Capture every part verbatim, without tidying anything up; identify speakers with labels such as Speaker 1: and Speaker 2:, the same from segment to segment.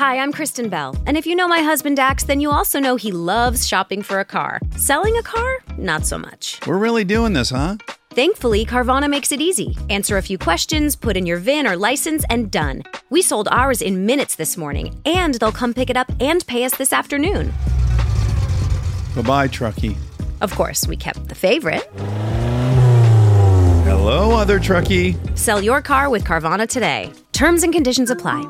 Speaker 1: Hi, I'm Kristen Bell, and if you know my husband Dax, then you also know he loves shopping for a car. Selling a car? Not so much.
Speaker 2: We're really doing this, huh?
Speaker 1: Thankfully, Carvana makes it easy. Answer a few questions, put in your V I N or license, and done. We sold ours in minutes this morning, and they'll come pick it up and pay us this afternoon.
Speaker 2: Bye-bye, Truckee.
Speaker 1: Of course, we kept the favorite.
Speaker 2: Hello, other Truckee.
Speaker 1: Sell your car with Carvana today. Terms and conditions apply.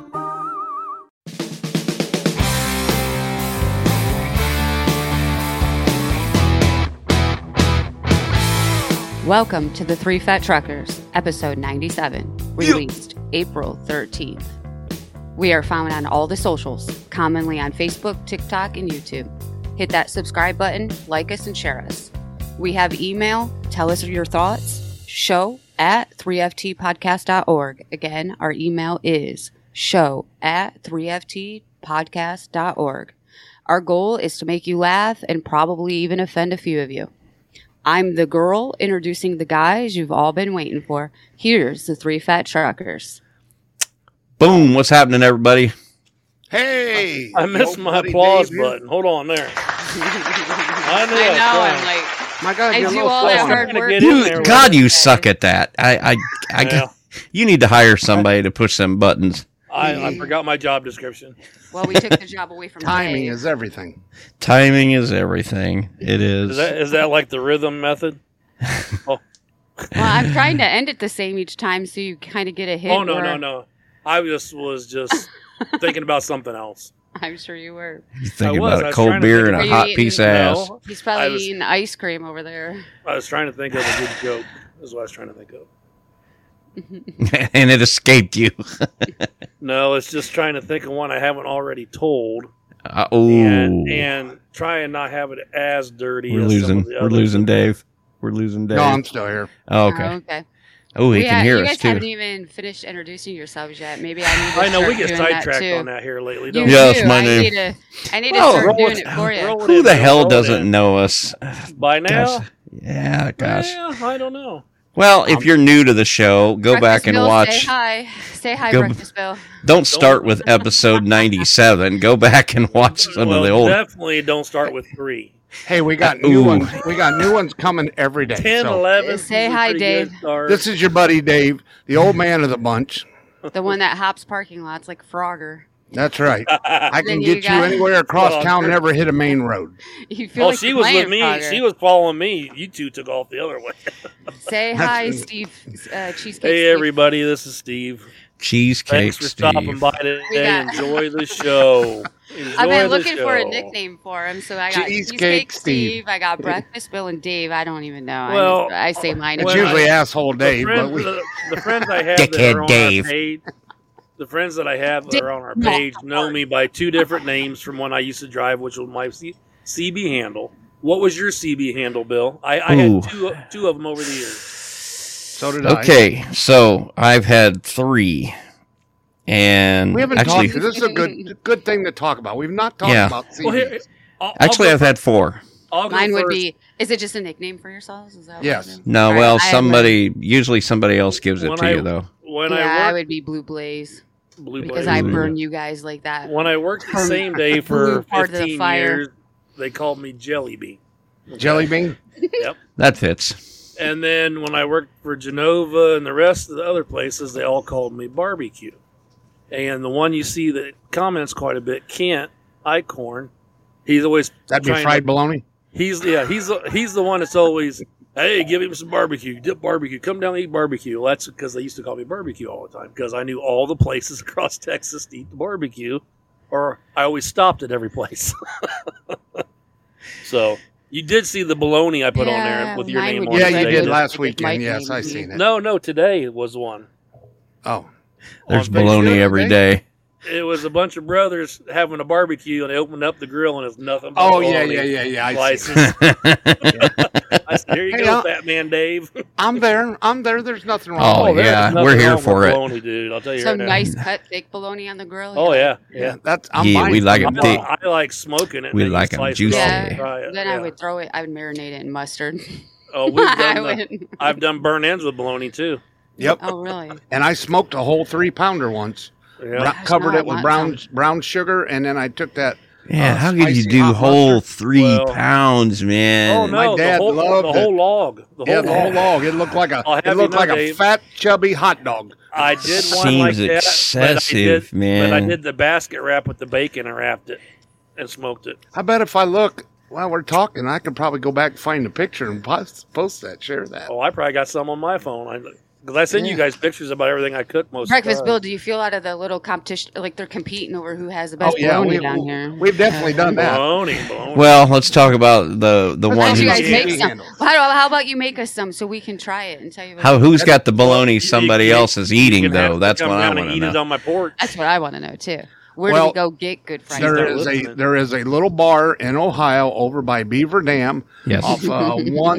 Speaker 3: Welcome to the Three Fat Truckers, episode ninety-seven, released yep. April thirteenth. We are found on all the socials, commonly on Facebook, TikTok, and YouTube. Hit that subscribe button, like us, and share us. We have email, tell us your thoughts, show at three f t podcast dot org. Again, our email is show at three f t podcast dot org. Our goal is to make you laugh and probably even offend a few of you. I'm the girl introducing the guys you've all been waiting for. Here's the Three Fat Truckers.
Speaker 4: Boom. What's happening, everybody?
Speaker 5: Hey.
Speaker 6: I missed my applause Dave button. Here. Hold on there. I know.
Speaker 3: I know. I'm like,
Speaker 5: my God,
Speaker 3: I do all that hard work.
Speaker 4: You, God, you suck at that. I, I, I,
Speaker 6: yeah.
Speaker 4: You need to hire somebody to push some buttons.
Speaker 6: I, I forgot my job description.
Speaker 3: Well, we took the job away from
Speaker 5: Timing
Speaker 3: Dave.
Speaker 5: is everything.
Speaker 4: Timing is everything. It is.
Speaker 6: Is that, is that like the rhythm method?
Speaker 3: Oh. Well, I'm trying to end it the same each time so you kind of get a hit.
Speaker 6: Oh, no,
Speaker 3: where...
Speaker 6: no, no. I just was just thinking about something else.
Speaker 3: I'm sure you were.
Speaker 4: You're thinking
Speaker 6: was,
Speaker 4: about a cold beer and a hot
Speaker 3: eating,
Speaker 4: piece of ass.
Speaker 6: No,
Speaker 3: He's probably
Speaker 6: was,
Speaker 3: eating ice cream over there.
Speaker 6: I was trying to think of a good joke. Is what I was trying to think of.
Speaker 4: And it escaped you.
Speaker 6: No, it's just trying to think of one I haven't already told.
Speaker 4: Uh, oh,
Speaker 6: and, and try and not have it as dirty.
Speaker 4: We're
Speaker 6: as
Speaker 4: losing.
Speaker 6: Some of the
Speaker 4: We're losing Dave. We're losing Dave.
Speaker 5: No, I'm still here.
Speaker 4: Oh, okay.
Speaker 3: Oh, okay.
Speaker 4: Oh, he
Speaker 3: we
Speaker 4: can
Speaker 3: ha-
Speaker 4: hear
Speaker 3: you
Speaker 4: us
Speaker 3: guys
Speaker 4: too.
Speaker 3: haven't even finished introducing yourselves yet. Maybe I need to
Speaker 6: I know we
Speaker 3: start
Speaker 6: get
Speaker 3: doing that
Speaker 6: sidetracked
Speaker 3: too.
Speaker 6: on that here lately.
Speaker 3: You
Speaker 6: Don't
Speaker 4: Yes,
Speaker 3: do.
Speaker 4: my
Speaker 3: I
Speaker 4: name.
Speaker 3: Need to, I need to
Speaker 4: Oh,
Speaker 3: start
Speaker 6: roll
Speaker 3: doing
Speaker 6: it-
Speaker 3: it for you.
Speaker 6: roll it
Speaker 4: Who
Speaker 6: in,
Speaker 4: the
Speaker 6: Bill,
Speaker 4: hell
Speaker 6: roll it
Speaker 4: doesn't
Speaker 6: in.
Speaker 4: know us?
Speaker 6: By now?
Speaker 4: Gosh. Yeah, gosh.
Speaker 6: Well, I don't know.
Speaker 4: Well, if you're new to the show, go
Speaker 3: Breakfast
Speaker 4: back and
Speaker 3: Bill,
Speaker 4: watch.
Speaker 3: Say hi. Say hi,
Speaker 4: Go-
Speaker 3: Breakfast Bill.
Speaker 4: Don't start with episode ninety-seven. Go back and watch some
Speaker 6: well,
Speaker 4: of the old.
Speaker 6: definitely don't start with three.
Speaker 5: Hey, we got new
Speaker 4: Ooh.
Speaker 5: ones. We got new ones coming every day.
Speaker 6: ten,
Speaker 5: so.
Speaker 6: eleven.
Speaker 3: Say hi, Dave.
Speaker 5: This is your buddy Dave, the old man of the bunch.
Speaker 3: The one that hops parking lots like Frogger.
Speaker 5: That's right. I
Speaker 3: Then
Speaker 5: can
Speaker 3: you
Speaker 5: get you
Speaker 3: got-
Speaker 5: anywhere across
Speaker 6: Well,
Speaker 5: town,
Speaker 6: sure.
Speaker 5: never hit a main road.
Speaker 3: You feel
Speaker 6: Oh,
Speaker 3: like
Speaker 6: she
Speaker 3: you're
Speaker 6: was
Speaker 3: playing
Speaker 6: with me.
Speaker 3: Frogger.
Speaker 6: She was following me. You two took off the other way.
Speaker 3: Say hi, Steve. Uh, Cheesecake
Speaker 6: Hey,
Speaker 3: Steve.
Speaker 6: everybody. This is Steve.
Speaker 4: Cheesecake
Speaker 6: Thanks for
Speaker 4: Steve.
Speaker 6: stopping by today.
Speaker 3: We got-
Speaker 6: Enjoy the show. Enjoy
Speaker 3: I've been
Speaker 6: the
Speaker 3: looking for a
Speaker 6: show.
Speaker 3: nickname for him, so I got
Speaker 5: Cheesecake
Speaker 3: Cheesecake
Speaker 5: Steve.
Speaker 3: Steve. I got Breakfast Bill and Dave. I don't even know.
Speaker 6: Well,
Speaker 3: I, I say mine.
Speaker 5: It's
Speaker 6: Well,
Speaker 5: usually
Speaker 6: I-
Speaker 5: asshole
Speaker 6: The
Speaker 5: Dave, but
Speaker 6: friends,
Speaker 5: we.
Speaker 6: the, the friends I have
Speaker 4: Dickhead
Speaker 6: that are on
Speaker 4: Dave.
Speaker 6: our page, the friends that I have that are on our page know me by two different names from when I used to drive, which was my C- CB handle. What was your C B handle, Bill? I, I
Speaker 4: Ooh.
Speaker 6: had two two of them over the years.
Speaker 5: So did I.
Speaker 4: Okay, so I've had three, and
Speaker 5: We haven't
Speaker 4: actually,
Speaker 5: talked. This is a good good thing to talk about. We've not talked
Speaker 4: Yeah.
Speaker 5: about C
Speaker 6: Well, here,
Speaker 5: Ds.
Speaker 6: I'll,
Speaker 4: actually,
Speaker 6: I'll
Speaker 4: I've
Speaker 6: go,
Speaker 4: had four.
Speaker 6: I'll go
Speaker 3: Mine would
Speaker 6: first.
Speaker 3: be. Is it just a nickname for yourselves? Is that what
Speaker 5: Yes.
Speaker 3: it is?
Speaker 4: No,
Speaker 3: All right,
Speaker 4: well,
Speaker 3: I
Speaker 4: somebody usually somebody else gives it
Speaker 6: When
Speaker 4: to
Speaker 6: I-
Speaker 4: you though.
Speaker 6: when
Speaker 3: Would, yeah,
Speaker 6: I
Speaker 3: I
Speaker 6: worked
Speaker 3: would be Blue Blaze
Speaker 6: Blue
Speaker 3: because
Speaker 6: Blaze.
Speaker 3: I
Speaker 4: Blue.
Speaker 3: burn you guys like that.
Speaker 6: When I worked the
Speaker 3: From
Speaker 6: same day
Speaker 3: blue
Speaker 6: for
Speaker 3: part of the
Speaker 6: fifteen
Speaker 3: fire.
Speaker 6: years, they called me Jelly Bean.
Speaker 5: Jelly bean.
Speaker 6: Yep.
Speaker 4: That fits.
Speaker 6: And then when I worked for Genova and the rest of the other places, they all called me Barbecue. And the one you see that comments quite a bit, Kent Eichhorn, he's always
Speaker 5: That'd be
Speaker 6: trying
Speaker 5: fried
Speaker 6: to-
Speaker 5: bologna.
Speaker 6: He's yeah, he's he's the one that's always, hey, give him some barbecue, dip barbecue, come down and eat barbecue. Well, that's because they used to call me Barbecue all the time because I knew all the places across Texas to eat the barbecue, or I always stopped at every place. So you did see the bologna I put on
Speaker 3: Yeah,
Speaker 6: there with your
Speaker 3: mine
Speaker 6: name
Speaker 3: would
Speaker 6: on
Speaker 5: Yeah,
Speaker 6: it.
Speaker 5: you
Speaker 3: Like
Speaker 5: did
Speaker 3: the-
Speaker 5: last
Speaker 3: like
Speaker 5: weekend.
Speaker 3: Mike
Speaker 5: Yes, I
Speaker 3: named
Speaker 5: seen
Speaker 3: me.
Speaker 5: it.
Speaker 6: No, no, today was one.
Speaker 5: Oh,
Speaker 4: There's
Speaker 6: On
Speaker 4: bologna
Speaker 5: Facebook
Speaker 4: every
Speaker 5: today?
Speaker 4: day.
Speaker 6: It was a bunch of brothers having a barbecue, and they opened up the grill, and it's nothing but
Speaker 5: oh yeah,
Speaker 6: bologna
Speaker 5: yeah, yeah, yeah. I see.
Speaker 6: slices. I said, here you
Speaker 5: Hey,
Speaker 6: go,
Speaker 5: uh,
Speaker 6: Fat Man Dave.
Speaker 5: I'm there. I'm there. There's nothing wrong.
Speaker 4: Oh,
Speaker 5: with it.
Speaker 6: there's
Speaker 4: yeah,
Speaker 6: nothing
Speaker 4: we're here
Speaker 6: wrong with
Speaker 4: for it.
Speaker 6: bologna, dude. I'll tell you
Speaker 3: Some
Speaker 6: right now.
Speaker 3: nice cut thick bologna on the grill.
Speaker 6: Oh yeah,
Speaker 5: yeah.
Speaker 6: yeah.
Speaker 5: That's I'm
Speaker 4: Yeah,
Speaker 5: buying
Speaker 4: we like
Speaker 5: some.
Speaker 4: it thick.
Speaker 6: I, I like smoking it.
Speaker 4: We
Speaker 6: and then you
Speaker 4: like 'em
Speaker 6: slice it
Speaker 4: juicy.
Speaker 6: off
Speaker 3: Yeah.
Speaker 6: and fry it.
Speaker 3: Then
Speaker 6: yeah.
Speaker 3: I would throw it. I would marinate it in mustard.
Speaker 6: Oh, we've
Speaker 3: I
Speaker 6: done. The,
Speaker 3: would-
Speaker 6: I've done burn ends with bologna too.
Speaker 5: Yep.
Speaker 3: Oh really?
Speaker 5: And I smoked a whole three pounder once.
Speaker 6: Yeah.
Speaker 5: bra- covered
Speaker 3: not-
Speaker 5: it with
Speaker 3: not
Speaker 5: brown
Speaker 3: some-
Speaker 5: brown sugar, and then I took that.
Speaker 4: Yeah,
Speaker 5: uh,
Speaker 4: how could you
Speaker 5: spicy
Speaker 4: do
Speaker 5: hot
Speaker 4: whole
Speaker 5: mustard.
Speaker 4: three
Speaker 6: Well-
Speaker 4: pounds, man?
Speaker 6: Oh
Speaker 5: My
Speaker 6: no, the
Speaker 5: dad
Speaker 6: whole,
Speaker 5: loved
Speaker 6: the whole
Speaker 5: it.
Speaker 6: log. The whole
Speaker 5: Yeah, the whole
Speaker 6: log.
Speaker 5: log. It looked like a
Speaker 6: I'll have
Speaker 5: it
Speaker 6: you
Speaker 5: looked
Speaker 6: know,
Speaker 5: like a
Speaker 6: Dave,
Speaker 5: fat, chubby hot dog.
Speaker 6: I did one
Speaker 4: Seems
Speaker 6: like that,
Speaker 4: excessive,
Speaker 6: but I did, But I
Speaker 4: man.
Speaker 6: did the basket wrap with the bacon and wrapped it and smoked it.
Speaker 5: I bet if I look while we're talking, I could probably go back and find the picture and post, post that, share that.
Speaker 6: Oh, I probably got some on my phone. I because I send you guys pictures about everything I cook most.
Speaker 3: Breakfast
Speaker 6: of the
Speaker 3: Bill,
Speaker 6: time.
Speaker 3: do you feel out of the little competition, like they're competing over who has the best
Speaker 5: Oh yeah,
Speaker 3: bologna
Speaker 5: we,
Speaker 3: down here?
Speaker 5: we've definitely done that.
Speaker 6: Bologna, bologna.
Speaker 4: Well, let's talk about the the
Speaker 5: Let's
Speaker 4: one
Speaker 3: Why don't you
Speaker 5: who's-
Speaker 3: guys
Speaker 6: Yeah.
Speaker 3: make some? How, how about you make us some so we can try it and tell you? What
Speaker 4: how who's got the bologna
Speaker 6: You-
Speaker 4: somebody
Speaker 6: you-
Speaker 4: else is
Speaker 6: you
Speaker 4: eating
Speaker 6: can have
Speaker 4: though.
Speaker 6: to
Speaker 4: That's
Speaker 6: come
Speaker 4: what I
Speaker 6: down
Speaker 4: want
Speaker 6: and
Speaker 4: to
Speaker 6: eat it
Speaker 4: know.
Speaker 6: on my porch.
Speaker 3: That's what I want to know too. Where do
Speaker 5: Well,
Speaker 3: we go get good fried
Speaker 5: There
Speaker 3: bologna?
Speaker 5: is a
Speaker 6: listening.
Speaker 5: there is a little bar in Ohio over by Beaver Dam
Speaker 4: Yes.
Speaker 5: off uh,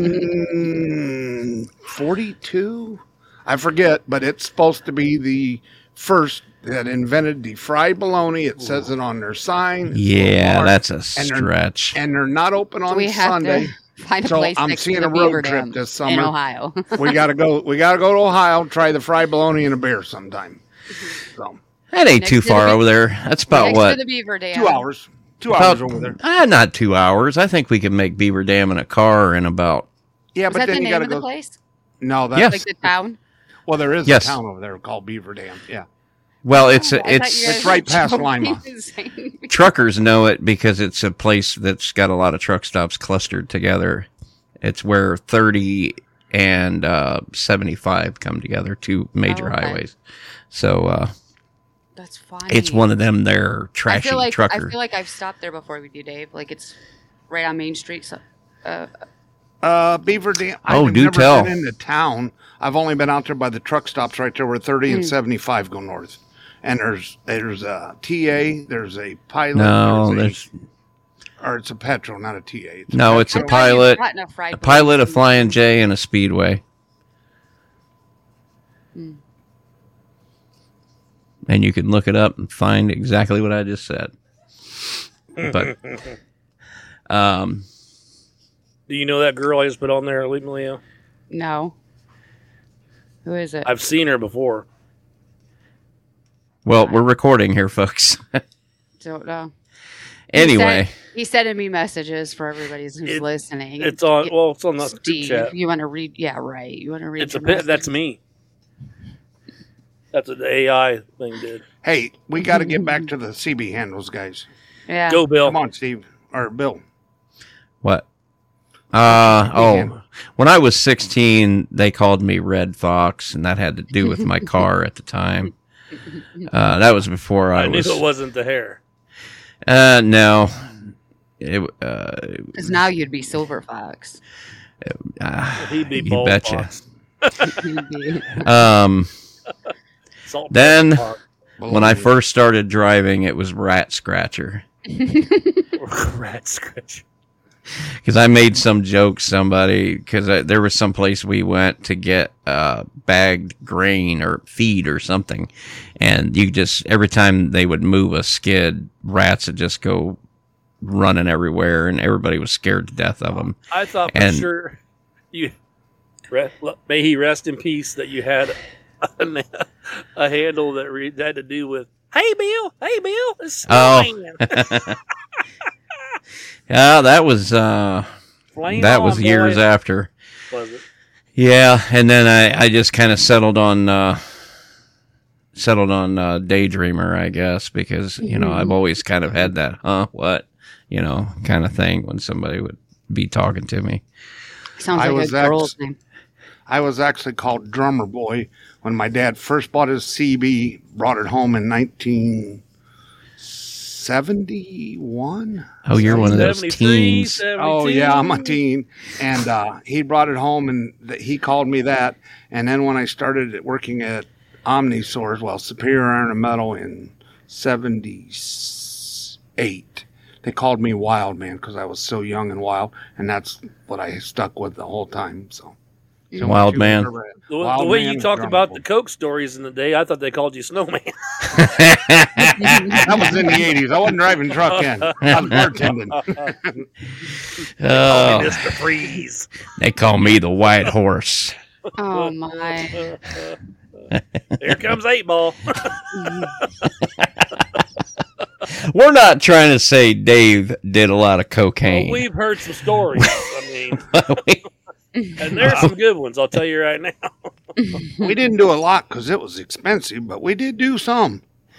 Speaker 5: one forty-two. I forget, but it's supposed to be the first that invented the fried bologna. It says it on their sign. It's a little
Speaker 4: Yeah,
Speaker 5: bar,
Speaker 4: that's a
Speaker 5: and they're-
Speaker 4: stretch.
Speaker 5: and they're not open
Speaker 3: So
Speaker 5: on
Speaker 3: we have
Speaker 5: Sunday.
Speaker 3: to find a
Speaker 5: So
Speaker 3: place
Speaker 5: I'm
Speaker 3: next
Speaker 5: seeing
Speaker 3: to
Speaker 5: a
Speaker 3: the
Speaker 5: road
Speaker 3: Beaver
Speaker 5: trip
Speaker 3: Dam
Speaker 5: this
Speaker 3: in
Speaker 5: summer.
Speaker 3: Ohio.
Speaker 5: we gotta go. We gotta go to Ohio. Try the fried bologna and a beer sometime. So
Speaker 4: That ain't
Speaker 3: Next
Speaker 4: too
Speaker 3: to the
Speaker 4: far
Speaker 3: big-
Speaker 4: over there. That's about
Speaker 3: Next
Speaker 4: what?
Speaker 3: to the Beaver Dam.
Speaker 5: two hours. Two
Speaker 4: About,
Speaker 5: hours over there.
Speaker 4: ah, not two hours. I think we could make Beaver Dam in a car in about.
Speaker 5: Yeah,
Speaker 3: Was
Speaker 5: but
Speaker 3: that
Speaker 5: then
Speaker 3: the
Speaker 5: you
Speaker 3: name
Speaker 5: gotta
Speaker 3: of the
Speaker 5: go.
Speaker 3: place?
Speaker 5: No, that's
Speaker 4: Yes.
Speaker 3: Like the town?
Speaker 5: well, there is
Speaker 4: Yes.
Speaker 5: a town over there called Beaver Dam. Yeah.
Speaker 4: Well, it's
Speaker 3: Oh,
Speaker 4: a,
Speaker 3: I thought you
Speaker 4: it's
Speaker 3: guys
Speaker 5: It's right
Speaker 3: were
Speaker 5: past
Speaker 3: joking.
Speaker 5: Lima.
Speaker 4: truckers know it because it's a place that's got a lot of truck stops clustered together. It's where thirty and uh, seventy-five come together, two major
Speaker 3: Oh, okay.
Speaker 4: highways. So uh,
Speaker 3: That's funny.
Speaker 4: it's one of them there
Speaker 3: I
Speaker 4: trashy
Speaker 3: feel like
Speaker 4: trucker.
Speaker 3: I feel like I've stopped there before with you, Dave. Like it's right on Main Street. So, uh,
Speaker 5: Uh, Beaver Dam.
Speaker 4: Oh,
Speaker 5: I've
Speaker 4: do
Speaker 5: never
Speaker 4: tell.
Speaker 5: been into town. I've only been out there by the truck stops right there where thirty
Speaker 3: Hmm.
Speaker 5: and seventy-five go north. And there's there's a T A, there's a pilot.
Speaker 4: no,
Speaker 5: there's,
Speaker 4: there's
Speaker 5: a, or it's a petrol, not a T A. It's
Speaker 4: no, it's a
Speaker 3: I thought you'd
Speaker 4: pilot,
Speaker 3: gotten a fried
Speaker 4: a pilot, a
Speaker 3: bologna.
Speaker 4: Flying J, and a Speedway.
Speaker 3: Hmm.
Speaker 4: And you can look it up and find exactly what I just said. But um,
Speaker 6: Do you know that girl I just put on there, Lee Malia?
Speaker 3: No. Who is it?
Speaker 6: I've seen her before.
Speaker 4: well, we're recording here, folks.
Speaker 3: Don't know.
Speaker 4: Anyway.
Speaker 3: He sent, he's sending me messages for everybody who's
Speaker 6: It-
Speaker 3: listening.
Speaker 6: It's on. Well, it's on the group
Speaker 3: Steve,
Speaker 6: chat.
Speaker 3: you want to read? Yeah, right. You want to read?
Speaker 6: It's a
Speaker 3: your
Speaker 6: bit. That's
Speaker 3: message?
Speaker 6: me. That's what the A I thing did.
Speaker 5: Hey, we got to get back to the C B handles, guys.
Speaker 3: Yeah.
Speaker 6: Go, Bill.
Speaker 5: Come on, Steve or Bill.
Speaker 4: What? Uh
Speaker 5: Weekend.
Speaker 4: oh. When I was sixteen, they called me Red Fox, and that had to do with my car at the time. Uh, that was before I,
Speaker 6: I, knew
Speaker 4: was.
Speaker 6: it wasn't the hair.
Speaker 4: Uh, no. It, uh,
Speaker 3: Because now you'd be Silver Fox.
Speaker 4: uh,
Speaker 6: He'd be
Speaker 4: you
Speaker 6: bald
Speaker 4: betcha.
Speaker 6: fox.
Speaker 3: You'd be-
Speaker 4: Um,
Speaker 6: Salt
Speaker 4: Then-
Speaker 6: and pepper
Speaker 4: when I first started driving, it was Rat Scratcher.
Speaker 6: pot. Rat scratch.
Speaker 4: Because I made some joke somebody because there was some place we went to get uh, bagged grain or feed or something, and you just every time they would move a skid, rats would just go running everywhere, and everybody was scared to death of them.
Speaker 6: I thought for
Speaker 4: And-
Speaker 6: sure you. Re, may he rest in peace. That you had a, a handle that re, had to do with. Hey Bill, hey Bill, it's
Speaker 4: Oh.
Speaker 6: snowman.
Speaker 4: Yeah, that was uh,
Speaker 6: Flame
Speaker 4: that
Speaker 6: on,
Speaker 4: was years
Speaker 6: boy.
Speaker 4: after.
Speaker 6: Was it?
Speaker 4: Yeah, and then I, I just kind of settled on uh, settled on uh, Daydreamer, I guess, because you know I've always kind of had that huh what you know kind of thing when somebody would be talking to me.
Speaker 3: Sounds
Speaker 5: I
Speaker 3: like a
Speaker 5: was
Speaker 3: girl's
Speaker 5: ex-
Speaker 3: name.
Speaker 5: I was actually called Drummer Boy when my dad first bought his C B, brought it home in nineteen seventy-one.
Speaker 4: Oh, you're one of those
Speaker 6: seventy-three,
Speaker 4: teens.
Speaker 5: Oh,
Speaker 6: seventy-two.
Speaker 5: yeah, I'm a teen. And uh, he brought it home and th- he called me that. And then when I started working at Omnisource, well, Superior Iron and Metal in seventy-eight, they called me Wild Man because I was so young and wild. And that's what I stuck with the whole time. So, so
Speaker 4: Wild Man.
Speaker 6: The,
Speaker 5: Wild
Speaker 6: the way
Speaker 5: Man
Speaker 6: you
Speaker 5: and
Speaker 6: talked
Speaker 5: Drummer
Speaker 6: about
Speaker 5: Boy.
Speaker 6: the Coke stories in the day, I thought they called you Snowman.
Speaker 5: That was in the eighties. I wasn't driving truck in. I was bartending.
Speaker 4: Oh,
Speaker 6: Mister Freeze.
Speaker 4: they call me the White Horse.
Speaker 3: Oh my!
Speaker 6: Here comes eight ball.
Speaker 4: We're not trying to say Dave did a lot of cocaine.
Speaker 6: Well, we've heard some stories. I mean, and there's some good ones. I'll tell you right now.
Speaker 5: We didn't do a lot because it was expensive, but we did do some.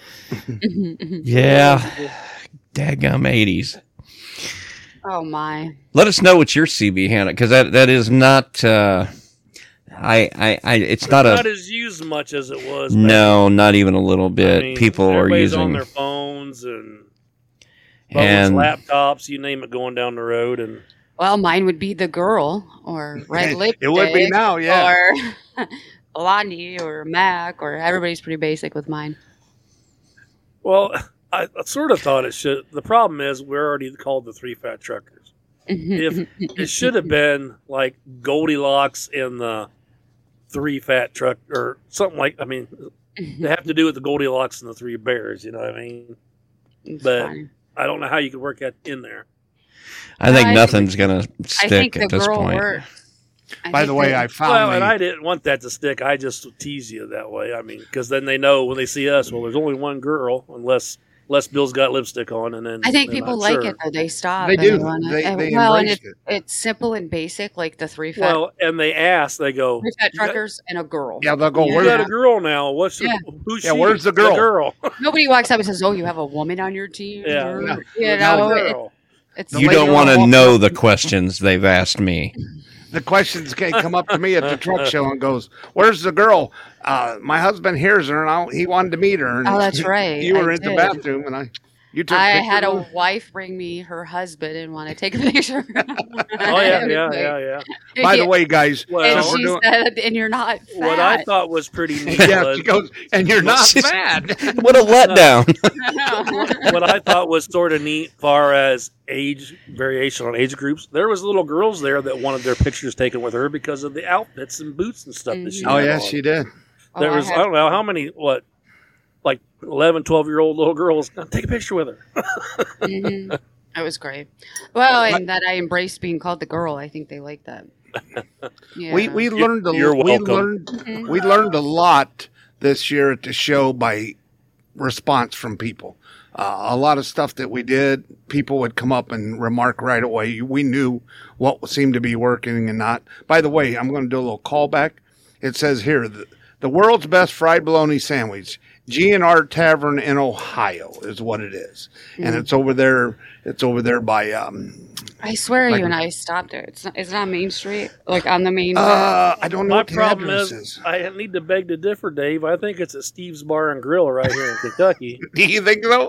Speaker 4: Yeah, daggum eighties.
Speaker 3: Oh my!
Speaker 4: Let us know what your C B handle, because that that is not. Uh, I, I I it's not
Speaker 6: Not
Speaker 4: a
Speaker 6: as used much as it was. back
Speaker 4: no, not even a little
Speaker 6: then.
Speaker 4: bit.
Speaker 6: I mean,
Speaker 4: People are
Speaker 6: everybody's on
Speaker 4: using
Speaker 6: their phones and
Speaker 4: and
Speaker 6: phones, laptops, you name it, going down the road. And
Speaker 3: Well, mine would be the girl or red lipstick.
Speaker 5: It would be now, yeah.
Speaker 3: Or Blondie or Mac, or everybody's pretty basic with mine.
Speaker 6: well, I, I sort of thought it should. The problem is we're already called the Three Fat Truckers. If it should have been like Goldilocks and the Three Fat Truck or something like. I mean, they have to do with the Goldilocks and the Three Bears. You know what I mean?
Speaker 3: It's
Speaker 6: But
Speaker 3: fine.
Speaker 6: I don't know how you could work that in there.
Speaker 4: I think
Speaker 3: I
Speaker 4: nothing's gonna
Speaker 3: I
Speaker 4: stick
Speaker 3: think the
Speaker 4: at this
Speaker 3: girl
Speaker 4: point.
Speaker 3: worked. I
Speaker 5: By
Speaker 3: think
Speaker 5: the way,
Speaker 3: that-
Speaker 5: I found
Speaker 6: Well,
Speaker 5: the-
Speaker 6: and I didn't want that to stick. I just tease you that way. I mean, because then they know when they see us. Well, there's only one girl, unless unless Bill's got lipstick on, and then
Speaker 3: I think
Speaker 6: they're
Speaker 3: people
Speaker 6: not
Speaker 3: like
Speaker 6: sure.
Speaker 3: it though. They stop.
Speaker 5: They
Speaker 3: and
Speaker 5: do.
Speaker 3: wanna-
Speaker 5: They-
Speaker 3: and-
Speaker 5: they
Speaker 3: well, and
Speaker 5: embrace
Speaker 3: it,
Speaker 5: it.
Speaker 3: it's simple and basic, like the three fat,
Speaker 6: Well, and they ask, they go,
Speaker 3: three fat
Speaker 6: "You got-
Speaker 3: truckers and a girl.
Speaker 5: yeah, they'll go.
Speaker 3: Yeah.
Speaker 6: "You
Speaker 5: Where
Speaker 6: got a girl now? What's
Speaker 3: Yeah.
Speaker 6: who's
Speaker 5: Yeah,
Speaker 6: she?
Speaker 5: where's the girl?"
Speaker 6: girl.
Speaker 3: Nobody walks up and says, "Oh, you have a woman on your team."
Speaker 6: Yeah.
Speaker 3: Or,
Speaker 5: No.
Speaker 3: you
Speaker 6: Where's
Speaker 3: know,
Speaker 6: the
Speaker 3: it-
Speaker 6: girl?
Speaker 3: it's
Speaker 5: The
Speaker 4: You
Speaker 5: lady
Speaker 4: don't
Speaker 5: will
Speaker 4: want to
Speaker 5: walk
Speaker 4: know
Speaker 5: up-
Speaker 4: the questions they've asked me.
Speaker 5: the questions can come up to me at the truck show and goes, "Where's the girl? Uh, my husband hears her, and I, he wanted to meet her." And
Speaker 3: Oh, that's right.
Speaker 5: You were
Speaker 3: I
Speaker 5: in the
Speaker 3: did.
Speaker 5: bathroom, and I, you took.
Speaker 3: I
Speaker 5: pictures
Speaker 3: had a
Speaker 5: of her?
Speaker 3: wife bring me her husband and want to take a picture.
Speaker 6: Oh yeah, yeah, yeah, yeah.
Speaker 5: By the way, guys,
Speaker 6: Well,
Speaker 3: and
Speaker 5: since we're
Speaker 3: she
Speaker 5: doing-
Speaker 3: said, "And you're not fat."
Speaker 6: What I thought was pretty neat
Speaker 5: yeah,
Speaker 6: was
Speaker 5: she goes, and you're not bad.
Speaker 4: What a letdown!
Speaker 6: what I thought was sort of neat, far as age variation on age groups. There was little girls there that wanted their pictures taken with her because of the outfits and boots and stuff that she.
Speaker 5: Oh
Speaker 6: had
Speaker 5: yeah,
Speaker 6: on.
Speaker 5: she did.
Speaker 3: Oh,
Speaker 6: There
Speaker 3: I
Speaker 6: was I,
Speaker 3: had-
Speaker 6: don't know how many what like eleven, twelve year old little girls take a picture with her.
Speaker 3: Mhm. It was great. Well, and that I embraced being called the girl. I think they like that. Yeah.
Speaker 5: We we learned a
Speaker 6: you're
Speaker 5: we
Speaker 6: welcome.
Speaker 5: learned
Speaker 3: Mhm.
Speaker 5: we learned a lot this year at the show by response from people. Uh, a lot of stuff that we did, people would come up and remark right away. We knew what seemed to be working and not. By the way, I'm going to do a little callback. It says here the, the world's best fried bologna sandwich, G and R Tavern in Ohio, is what it is, and it's over there. It's over there by. Um,
Speaker 3: I swear
Speaker 5: like-
Speaker 3: you and I stopped it. It's not, it's not Main Street, like on the main.
Speaker 5: uh, I don't know
Speaker 6: My
Speaker 5: what the
Speaker 6: problem
Speaker 5: address
Speaker 6: is,
Speaker 5: is.
Speaker 6: I need to beg to differ, Dave. I think it's at Steve's Bar and Grill right here in Kentucky.
Speaker 5: Do you think so?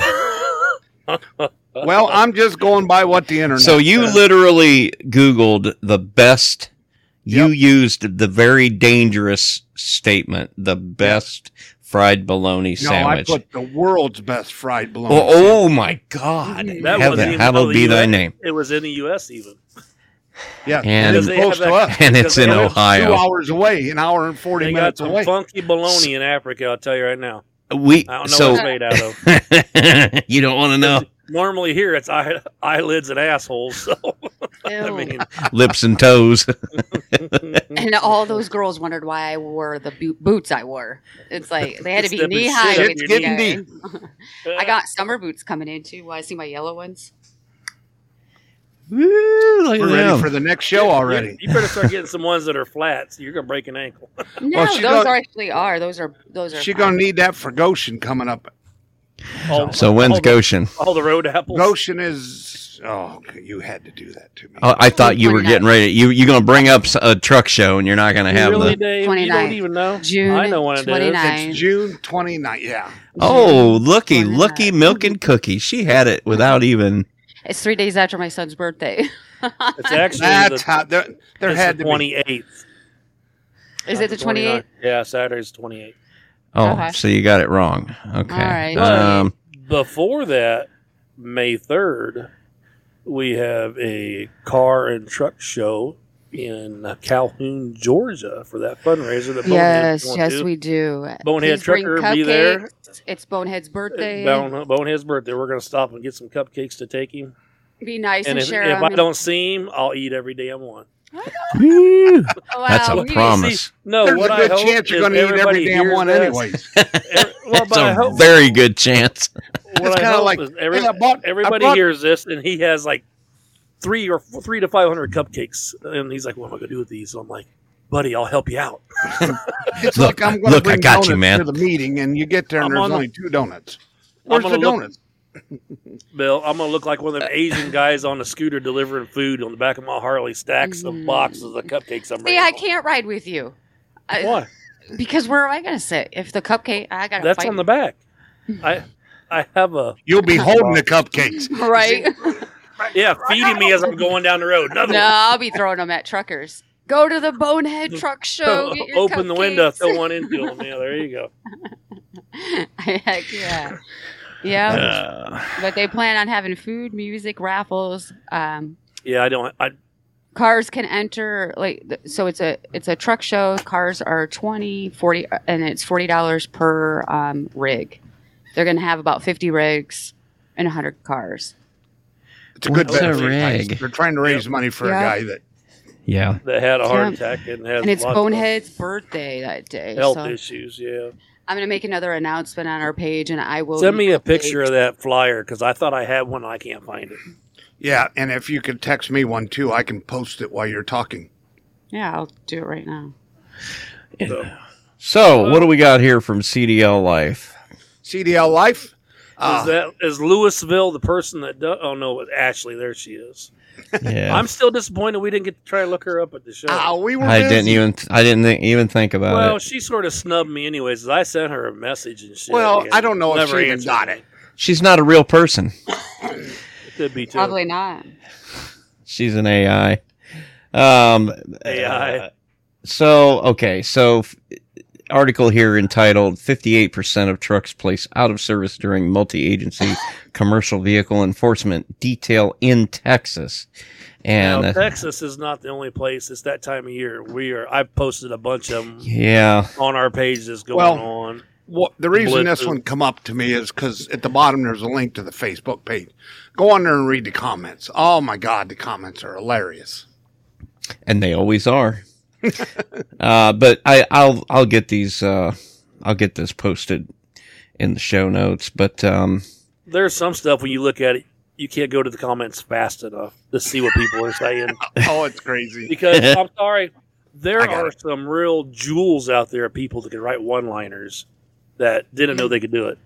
Speaker 5: Well, I'm just going by what the internet.
Speaker 4: So you
Speaker 5: says.
Speaker 4: literally Googled the best. You
Speaker 5: Yep.
Speaker 4: used the very dangerous statement, the best fried bologna
Speaker 5: No,
Speaker 4: sandwich.
Speaker 5: I put the world's best fried bologna.
Speaker 4: oh, oh my God!
Speaker 6: That
Speaker 4: Heaven,
Speaker 6: wasn't even
Speaker 4: hallowed
Speaker 6: in
Speaker 4: be
Speaker 6: the
Speaker 4: thy
Speaker 6: U S.
Speaker 4: name.
Speaker 6: It was in the U S even.
Speaker 5: yeah,
Speaker 4: and-
Speaker 5: it's
Speaker 6: Because they have
Speaker 5: close to
Speaker 6: that-
Speaker 5: us.
Speaker 4: And it's
Speaker 6: because they
Speaker 4: in
Speaker 6: have
Speaker 5: Two
Speaker 4: Ohio.
Speaker 5: hours away, an hour and forty
Speaker 6: They got
Speaker 5: minutes
Speaker 6: some
Speaker 5: away.
Speaker 6: funky bologna in Africa. I'll tell you right now.
Speaker 4: We
Speaker 6: I don't know
Speaker 4: so
Speaker 6: what it's made out of.
Speaker 4: you don't want to know
Speaker 6: Normally here it's eye, eyelids and assholes. So I
Speaker 3: Ew.
Speaker 6: mean,
Speaker 4: lips and toes.
Speaker 3: And all those girls wondered why I wore the boot, boots I wore. It's like they had to be
Speaker 6: Stepping
Speaker 3: knee high.
Speaker 6: shit.
Speaker 3: to
Speaker 5: It's
Speaker 3: get
Speaker 5: getting
Speaker 3: in.
Speaker 5: deep.
Speaker 3: I got summer boots coming in too. Want to see my yellow ones?
Speaker 4: Woo, look
Speaker 5: We're
Speaker 4: at
Speaker 5: ready
Speaker 4: them.
Speaker 5: for the next show already.
Speaker 6: You, you better start getting some ones that are flat. So you're gonna break an ankle.
Speaker 3: No,
Speaker 5: Well, she
Speaker 3: those
Speaker 5: don't-
Speaker 3: are actually are. Those are those are.
Speaker 5: She's
Speaker 3: fine.
Speaker 5: gonna need that for Goshen coming up.
Speaker 6: All,
Speaker 4: So when's
Speaker 6: all the,
Speaker 4: Goshen?
Speaker 6: all the road apples.
Speaker 5: Goshen is. Oh, you had to do that to me.
Speaker 4: Oh, I thought you were
Speaker 3: twenty-nine.
Speaker 4: getting ready. You you're gonna bring up s- a truck show, and you're not gonna have
Speaker 6: really,
Speaker 4: the.
Speaker 6: Dave? You
Speaker 3: twenty-nine.
Speaker 6: don't even know.
Speaker 3: June
Speaker 6: I know when it is.
Speaker 3: twenty-nine.
Speaker 5: It's June twenty-ninth. Yeah.
Speaker 4: Oh, looky,
Speaker 3: twenty-nine.
Speaker 4: looky, milk and cookie. She had it without even.
Speaker 3: It's three days after my son's birthday.
Speaker 6: It's actually
Speaker 5: That's
Speaker 6: the,
Speaker 5: how there, there
Speaker 6: it's
Speaker 5: had
Speaker 6: the
Speaker 5: to be.
Speaker 6: twenty-eighth.
Speaker 3: Is it the twenty-eighth?
Speaker 6: Yeah, Saturday's twenty-eighth.
Speaker 4: Oh,
Speaker 3: Okay.
Speaker 4: so you got it wrong. Okay.
Speaker 3: All right.
Speaker 4: Um,
Speaker 6: Before that, May third, we have a car and truck show in Calhoun, Georgia for that fundraiser that Bonehead's
Speaker 3: Yes,
Speaker 6: going
Speaker 3: yes,
Speaker 6: to.
Speaker 3: we do.
Speaker 6: Bonehead
Speaker 3: Please bring
Speaker 6: Trucker will be there.
Speaker 3: cupcakes. It's Bonehead's birthday.
Speaker 6: Bone, Bonehead's birthday. We're going to stop and get some cupcakes to take him.
Speaker 3: Be nice
Speaker 6: And
Speaker 3: and,
Speaker 6: if,
Speaker 3: share
Speaker 6: if
Speaker 3: them.
Speaker 6: I don't see him, I'll eat every damn one.
Speaker 4: Woo. That's
Speaker 3: Wow,
Speaker 4: a
Speaker 3: we-
Speaker 4: promise.
Speaker 6: See, no,
Speaker 5: There's
Speaker 6: what
Speaker 5: a
Speaker 6: I
Speaker 5: good
Speaker 6: hope
Speaker 5: chance you're
Speaker 6: is
Speaker 5: going to eat every
Speaker 6: everybody
Speaker 5: damn
Speaker 6: hears
Speaker 5: one
Speaker 6: this.
Speaker 5: anyways.
Speaker 6: Every- well,
Speaker 4: It's
Speaker 6: but I
Speaker 4: a
Speaker 6: hope,
Speaker 4: very good chance.
Speaker 6: what
Speaker 5: It's
Speaker 6: I
Speaker 5: kinda
Speaker 6: hope
Speaker 5: like,
Speaker 6: is every,
Speaker 5: hey, I bought- I
Speaker 6: everybody
Speaker 5: brought-
Speaker 6: hears this, and he has like three or three to five hundred cupcakes, and he's like, "What am I going to do with these?" So I'm like, "Buddy, I'll help you out."
Speaker 5: It's
Speaker 4: Look,
Speaker 5: like I'm going to
Speaker 4: look, I
Speaker 5: bring
Speaker 4: got
Speaker 5: donuts
Speaker 4: you, man.
Speaker 5: to the meeting, and you get there, and
Speaker 6: I'm
Speaker 5: there's
Speaker 6: on the-
Speaker 5: only two donuts. Where's the
Speaker 6: gonna look-
Speaker 5: donuts?
Speaker 6: Bill, I'm gonna look like one of them Asian guys on a scooter delivering food on the back of my Harley, stacks of boxes of cupcakes. I'm
Speaker 3: See,
Speaker 6: ready
Speaker 3: I
Speaker 6: for.
Speaker 3: can't ride with you. I-
Speaker 6: Why?
Speaker 3: Because where am I going to sit? If the cupcake, I got to
Speaker 6: That's
Speaker 3: fight.
Speaker 6: on the back. I I have a
Speaker 5: You'll be holding the cupcakes.
Speaker 3: Right?
Speaker 6: yeah feeding me as I'm going down the road. Another
Speaker 3: No,
Speaker 6: one.
Speaker 3: I'll be throwing them at truckers. Go to the Bonehead Truck Show. Get your
Speaker 6: Open the window,
Speaker 3: cupcakes.
Speaker 6: throw one into them. Yeah, there you go.
Speaker 3: Heck yeah. Yeah.
Speaker 4: Uh,
Speaker 3: But they plan on having food, music, raffles. Um,
Speaker 6: Yeah, I don't. I
Speaker 3: cars can enter like th- so it's a it's a truck show. Cars are twenty, forty, and it's forty dollars per um, rig. They're going to have about fifty rigs and one hundred cars.
Speaker 5: It's a good
Speaker 4: What's a
Speaker 5: benefit.
Speaker 4: rig?
Speaker 5: They're trying to raise money for
Speaker 3: Yeah.
Speaker 5: a guy that
Speaker 4: yeah.
Speaker 6: that had a heart
Speaker 3: Yeah.
Speaker 6: attack and has
Speaker 3: And it's
Speaker 6: lots
Speaker 3: Bonehead's birthday that day.
Speaker 6: of health
Speaker 3: so
Speaker 6: issues. Yeah,
Speaker 3: I'm going to make another announcement on our page, and I will
Speaker 6: send me a
Speaker 3: eat
Speaker 6: picture
Speaker 3: cupcakes.
Speaker 6: of that flyer because I thought I had one. And I can't find it.
Speaker 5: Yeah, and if you could text me one too, I can post it while you're talking.
Speaker 3: Yeah, I'll do it right now.
Speaker 6: So,
Speaker 4: So, what do we got here from C D L Life?
Speaker 5: C D L Life.
Speaker 6: is
Speaker 5: Uh,
Speaker 6: that is Louisville the person that does? Oh no, it's Ashley. There she is.
Speaker 4: Yeah.
Speaker 6: I'm still disappointed we didn't get to try to look her up at the show.
Speaker 5: ah, we were
Speaker 4: I
Speaker 5: busy.
Speaker 4: didn't even I didn't th- even think about
Speaker 6: well,
Speaker 4: it.
Speaker 6: she sort of snubbed me anyways. 'Cause I sent her a message and shit.
Speaker 5: Well,
Speaker 6: and
Speaker 5: I don't know if
Speaker 6: never
Speaker 5: she even
Speaker 6: answered
Speaker 5: got
Speaker 6: me.
Speaker 5: it.
Speaker 4: She's not a real person.
Speaker 6: It could be too.
Speaker 3: Probably not.
Speaker 4: She's an A I. Um,
Speaker 6: A I.
Speaker 4: uh, so okay, so f- article here entitled fifty-eight percent of trucks placed out of service during multi-agency commercial vehicle enforcement detail in Texas. And
Speaker 6: now,
Speaker 4: uh,
Speaker 6: Texas is not the only place. It's that time of year. We are. I've posted a bunch of them
Speaker 4: yeah,
Speaker 6: on our page that's going
Speaker 5: Well,
Speaker 6: on.
Speaker 5: What the reason this
Speaker 6: Blitzes.
Speaker 5: one come up to me is because at the bottom there's a link to the Facebook page. Go on there and read the comments. Oh my God, the comments are hilarious.
Speaker 4: and they always are. uh, but I, I'll I'll get these. Uh, I'll get this posted in the show notes. But um,
Speaker 6: There's some stuff when you look at it, you can't go to the comments fast enough to see what people are saying.
Speaker 5: Oh, it's crazy.
Speaker 6: Because I'm sorry, there
Speaker 5: I got
Speaker 6: are
Speaker 5: it.
Speaker 6: some real jewels out there of people that can write one-liners that didn't know they could do it.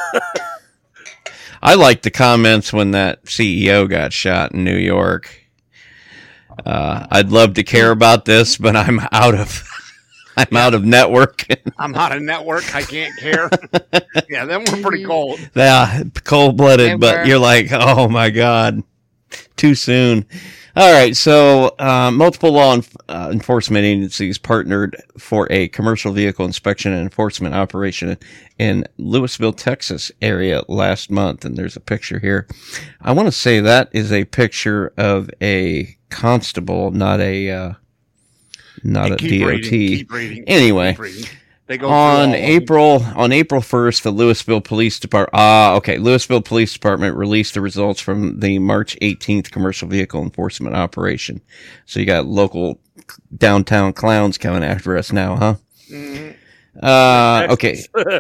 Speaker 4: I liked the comments when that C E O got shot in New York. Uh, I'd love to care about this, but I'm out of I'm out of network.
Speaker 5: I'm out of network. I can't care. Yeah, them were pretty cold.
Speaker 4: Yeah, cold blooded,
Speaker 3: They
Speaker 4: but
Speaker 3: were.
Speaker 4: you're like, oh my god, too soon. All right, so uh, multiple law enf- uh, enforcement agencies partnered for a commercial vehicle inspection and enforcement operation in Louisville, Texas area last month, and there's a picture here. I want to say that is a picture of a constable, not a uh, not a
Speaker 5: keep
Speaker 4: D O T.
Speaker 5: reading. Keep reading.
Speaker 4: Anyway.
Speaker 5: Keep reading. They go through
Speaker 4: On
Speaker 5: all of them.
Speaker 4: April on April first, the Louisville Police Department. Ah, okay. Louisville Police Department released the results from the March eighteenth commercial vehicle enforcement operation. So you got local downtown clowns coming after us now, huh?
Speaker 5: Mm-hmm.
Speaker 4: Uh, okay.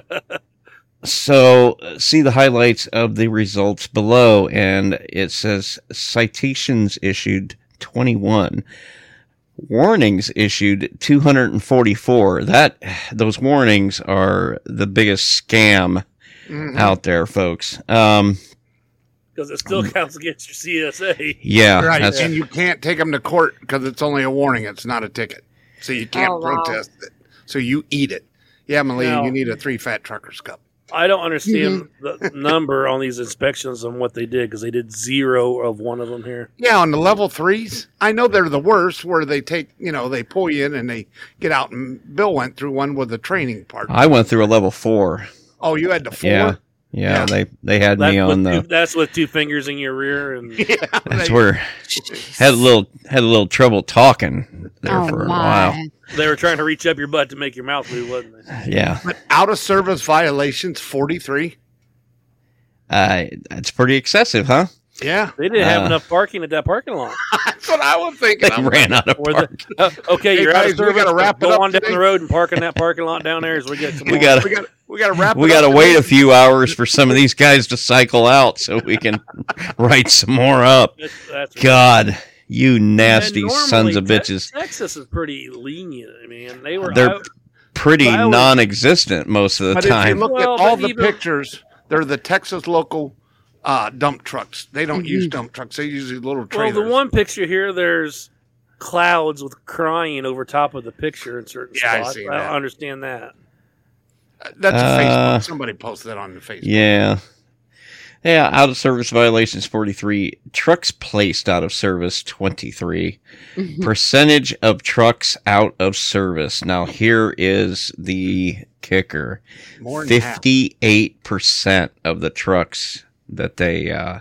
Speaker 4: So uh, see the highlights of the results below, and it says citations issued twenty-one. Warnings issued two hundred forty-four. That those warnings are the biggest scam
Speaker 5: Mhm.
Speaker 4: out there, folks. Um,
Speaker 6: Because it still counts against your C S A.
Speaker 4: yeah,
Speaker 5: Right,
Speaker 4: that's,
Speaker 5: and you can't take them to court because it's only a warning. It's not a ticket, so you can't
Speaker 3: Oh, wow.
Speaker 5: protest it. So you eat it. Yeah, Malia,
Speaker 6: Now-
Speaker 5: you need a three fat truckers cup.
Speaker 6: I don't understand
Speaker 5: Mm-hmm.
Speaker 6: the number on these inspections and what they did because they did zero of one of them here.
Speaker 5: Yeah, on the level threes, I know they're the worst, where they take, you know, they pull you in and they get out. And Bill went through one with the training part.
Speaker 4: I went through a level four.
Speaker 5: Oh, you had the four.
Speaker 4: Yeah, yeah,
Speaker 5: Yeah.
Speaker 4: they they had
Speaker 6: That's
Speaker 4: me on
Speaker 6: with, two,
Speaker 4: the.
Speaker 6: that's with two fingers in your rear and
Speaker 5: Yeah,
Speaker 4: That's
Speaker 5: they-
Speaker 4: where had a little had a little trouble talking there
Speaker 3: Oh,
Speaker 4: for a
Speaker 3: my.
Speaker 4: while.
Speaker 6: they were trying to reach up your butt to make your mouth move, wasn't they?
Speaker 4: Yeah,
Speaker 5: But out of service violations, forty-three.
Speaker 4: uh, that's pretty excessive, huh?
Speaker 5: Yeah,
Speaker 6: They didn't have
Speaker 4: Uh.
Speaker 6: enough parking at that parking lot.
Speaker 5: that's what I was thinking.
Speaker 4: They
Speaker 5: I'm
Speaker 4: ran out of
Speaker 6: Or
Speaker 4: park.
Speaker 6: the, uh, okay,
Speaker 5: Hey,
Speaker 6: you're out
Speaker 5: guys,
Speaker 6: of
Speaker 5: we
Speaker 6: service.
Speaker 5: gotta wrap it
Speaker 6: Go
Speaker 5: up
Speaker 6: on down
Speaker 5: today.
Speaker 6: the road and park in that parking lot down there as we get some.
Speaker 4: We
Speaker 6: more.
Speaker 4: got
Speaker 5: We got we got to wrap.
Speaker 4: We
Speaker 5: it
Speaker 4: got to
Speaker 5: up
Speaker 4: wait
Speaker 5: today.
Speaker 4: a few hours for some of these guys to cycle out so we can write some more up.
Speaker 6: That's, that's
Speaker 4: God, you nasty
Speaker 6: And normally,
Speaker 4: sons of
Speaker 6: Te-
Speaker 4: bitches.
Speaker 6: Texas is pretty lenient. I mean, they were.
Speaker 4: They're
Speaker 6: I-
Speaker 4: pretty
Speaker 6: I was-
Speaker 4: non-existent most of the
Speaker 5: But if you
Speaker 4: time.
Speaker 5: look
Speaker 6: Well,
Speaker 5: at all
Speaker 6: but
Speaker 5: the
Speaker 6: even-
Speaker 5: pictures, they're the Texas local uh, dump trucks. They don't use dump trucks. They use these little
Speaker 6: well,
Speaker 5: trailers.
Speaker 6: the one picture here, there's clouds with crying over top of the picture in certain
Speaker 5: Yeah, I
Speaker 6: spots.
Speaker 5: see
Speaker 6: I
Speaker 5: that.
Speaker 6: don't understand that.
Speaker 5: That's
Speaker 4: Uh,
Speaker 5: Facebook. Somebody posted that on the Facebook.
Speaker 4: Yeah. Yeah, out of service violations forty-three, trucks placed out of service twenty-three, percentage of trucks out of service. Now here is the kicker.
Speaker 5: More than half.
Speaker 4: fifty-eight percent of the trucks that they uh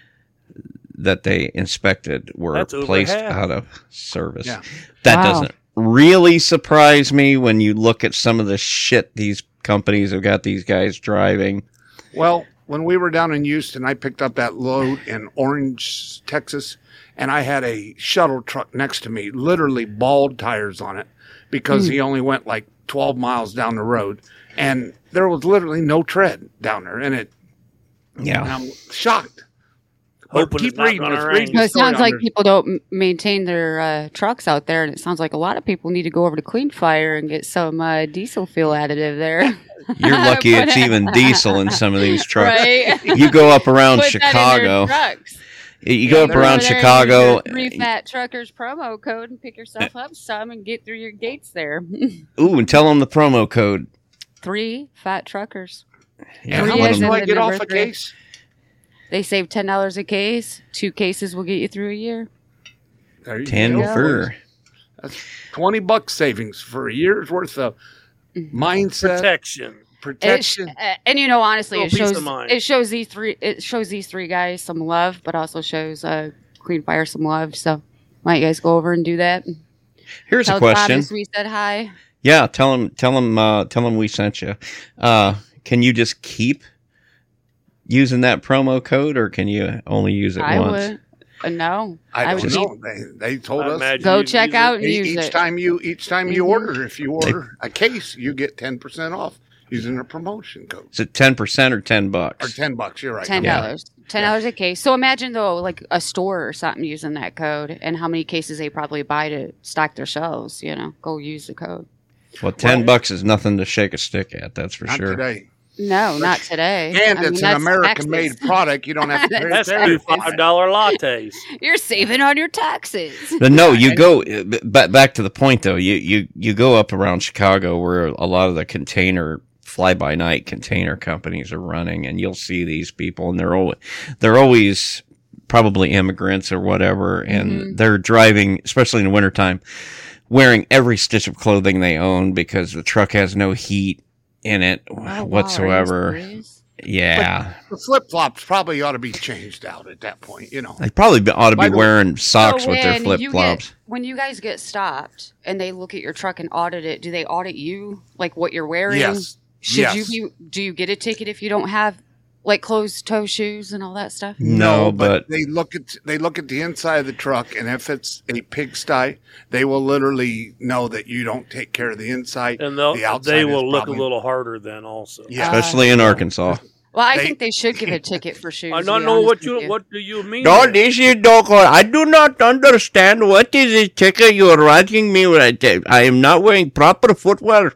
Speaker 4: that they inspected were
Speaker 6: That's over
Speaker 4: placed
Speaker 6: half.
Speaker 4: out of service.
Speaker 5: Yeah.
Speaker 4: That
Speaker 3: Wow.
Speaker 4: doesn't really surprise me when you look at some of the shit these companies have got these guys driving.
Speaker 5: Well, when we were down in Houston, I picked up that load in Orange, Texas, and I had a shuttle truck next to me, literally bald tires on it, because he only went like twelve miles down the road, and there was literally no tread down there, and it.
Speaker 4: Yeah.
Speaker 5: And I'm shocked.
Speaker 6: Hoping
Speaker 5: But keep
Speaker 6: it's not
Speaker 5: reading.
Speaker 6: gonna
Speaker 5: Let's
Speaker 6: rain.
Speaker 5: read the
Speaker 3: No, it
Speaker 5: story
Speaker 3: sounds
Speaker 5: on
Speaker 3: like
Speaker 5: there.
Speaker 3: people don't m- maintain their uh, trucks out there, and it sounds like a lot of people need to go over to Clean Fire and get some uh, diesel fuel additive there.
Speaker 4: You're lucky
Speaker 3: Put
Speaker 4: it's
Speaker 3: it-
Speaker 4: even diesel in some of these trucks.
Speaker 3: Right?
Speaker 4: You go up around
Speaker 3: Put that in their
Speaker 4: Chicago.
Speaker 3: trucks.
Speaker 4: You go up
Speaker 5: they're
Speaker 4: around
Speaker 3: Go there and use
Speaker 4: Chicago.
Speaker 3: your Three Fat Truckers promo code and pick yourself up some and get through your gates there.
Speaker 4: Ooh, and tell them the promo code.
Speaker 3: Three Fat Truckers.
Speaker 4: Yeah,
Speaker 5: And
Speaker 3: Three
Speaker 5: how
Speaker 4: let
Speaker 5: much
Speaker 3: is
Speaker 4: 'em-
Speaker 5: do
Speaker 3: in
Speaker 5: I
Speaker 3: the
Speaker 5: get off
Speaker 3: number
Speaker 5: a
Speaker 3: three.
Speaker 5: case?
Speaker 3: They save ten dollars a case. Two cases will get you through a year.
Speaker 5: There you
Speaker 4: ten
Speaker 5: go.
Speaker 4: for.
Speaker 5: That's twenty bucks savings for a year's worth of mindset
Speaker 6: Protection.
Speaker 5: protection.
Speaker 3: It sh- uh, and you know, honestly,
Speaker 6: Little
Speaker 3: it
Speaker 6: peace
Speaker 3: shows
Speaker 6: of mind.
Speaker 3: it shows these three it shows these three guys some love, but also shows uh, Clean Fire some love. So, why don't you guys go over and do that?
Speaker 4: Here's
Speaker 3: Tell
Speaker 4: a question.
Speaker 3: Travis we said hi.
Speaker 4: Yeah, tell them, tell them, uh, tell them we sent you. Uh, can you just keep using that promo code, or can you only use it
Speaker 3: I
Speaker 4: once?
Speaker 3: would. Uh, no,
Speaker 5: I
Speaker 3: would
Speaker 5: don't
Speaker 3: keep-
Speaker 5: know. They, they told
Speaker 6: I
Speaker 5: us
Speaker 6: imagine
Speaker 3: Go
Speaker 6: you
Speaker 3: check
Speaker 6: use it.
Speaker 3: out and
Speaker 5: e-
Speaker 3: use
Speaker 5: each
Speaker 3: it.
Speaker 5: time you each time you
Speaker 3: Mhm.
Speaker 5: order, if you order a case, you get ten percent off using a promotion code
Speaker 4: Is it ten percent or ten
Speaker 5: or
Speaker 4: bucks?
Speaker 5: ten bucks. You're right.
Speaker 3: Ten
Speaker 4: Yeah.
Speaker 3: dollars. Ten dollars a case. So imagine though, like a store or something using that code, and how many cases they probably buy to stock their shelves. You know, go use the code.
Speaker 4: Well, ten bucks is nothing to shake a stick at. That's for
Speaker 5: Not
Speaker 4: sure.
Speaker 5: today.
Speaker 3: No, not today.
Speaker 5: And
Speaker 3: I mean,
Speaker 5: it's
Speaker 3: that's
Speaker 5: an American-made
Speaker 3: taxes.
Speaker 5: product. You don't have to pay
Speaker 6: That's
Speaker 5: tax.
Speaker 6: two five dollar lattes.
Speaker 3: You're saving on your taxes.
Speaker 4: But no, you go but back to the point though. You you you go up around Chicago where a lot of the container fly by night container companies are running, and you'll see these people, and they're always they're always probably immigrants or whatever, and
Speaker 3: Mhm.
Speaker 4: they're driving, especially in the wintertime, wearing every stitch of clothing they own because the truck has no heat in it
Speaker 3: Oh, wow,
Speaker 4: whatsoever.
Speaker 3: are you serious?
Speaker 4: Yeah,
Speaker 5: The flip flops probably ought to be changed out at that point. You know.
Speaker 4: they probably be- ought to
Speaker 5: By
Speaker 4: be
Speaker 5: the way-
Speaker 4: wearing socks
Speaker 3: So
Speaker 4: with their
Speaker 3: when
Speaker 4: flip
Speaker 3: you
Speaker 4: flops.
Speaker 3: get- When you guys get stopped and they look at your truck and audit it, do they audit you, like what you're wearing?
Speaker 5: Yes.
Speaker 3: Should
Speaker 5: Yes.
Speaker 3: you be? Do you get a ticket if you don't have like closed toe shoes and all that stuff?
Speaker 4: No, but
Speaker 5: they look at they look at the inside of the truck, and if it's a pigsty, they will literally know that you don't take care of the inside.
Speaker 6: And they'll,
Speaker 5: the outside
Speaker 6: they
Speaker 5: is
Speaker 6: will look
Speaker 5: probably-
Speaker 6: a little harder then also.
Speaker 5: Yeah.
Speaker 4: especially in Arkansas.
Speaker 3: Well, I
Speaker 5: They-
Speaker 3: think they should give a ticket for shoes.
Speaker 6: I
Speaker 3: to
Speaker 6: don't
Speaker 3: be
Speaker 6: know
Speaker 3: honest
Speaker 6: what
Speaker 3: with
Speaker 6: you what do you mean?
Speaker 4: God,
Speaker 6: there?
Speaker 4: is you dog? I do not understand what is the ticket you are writing me. When I, t- I am not wearing proper footwear.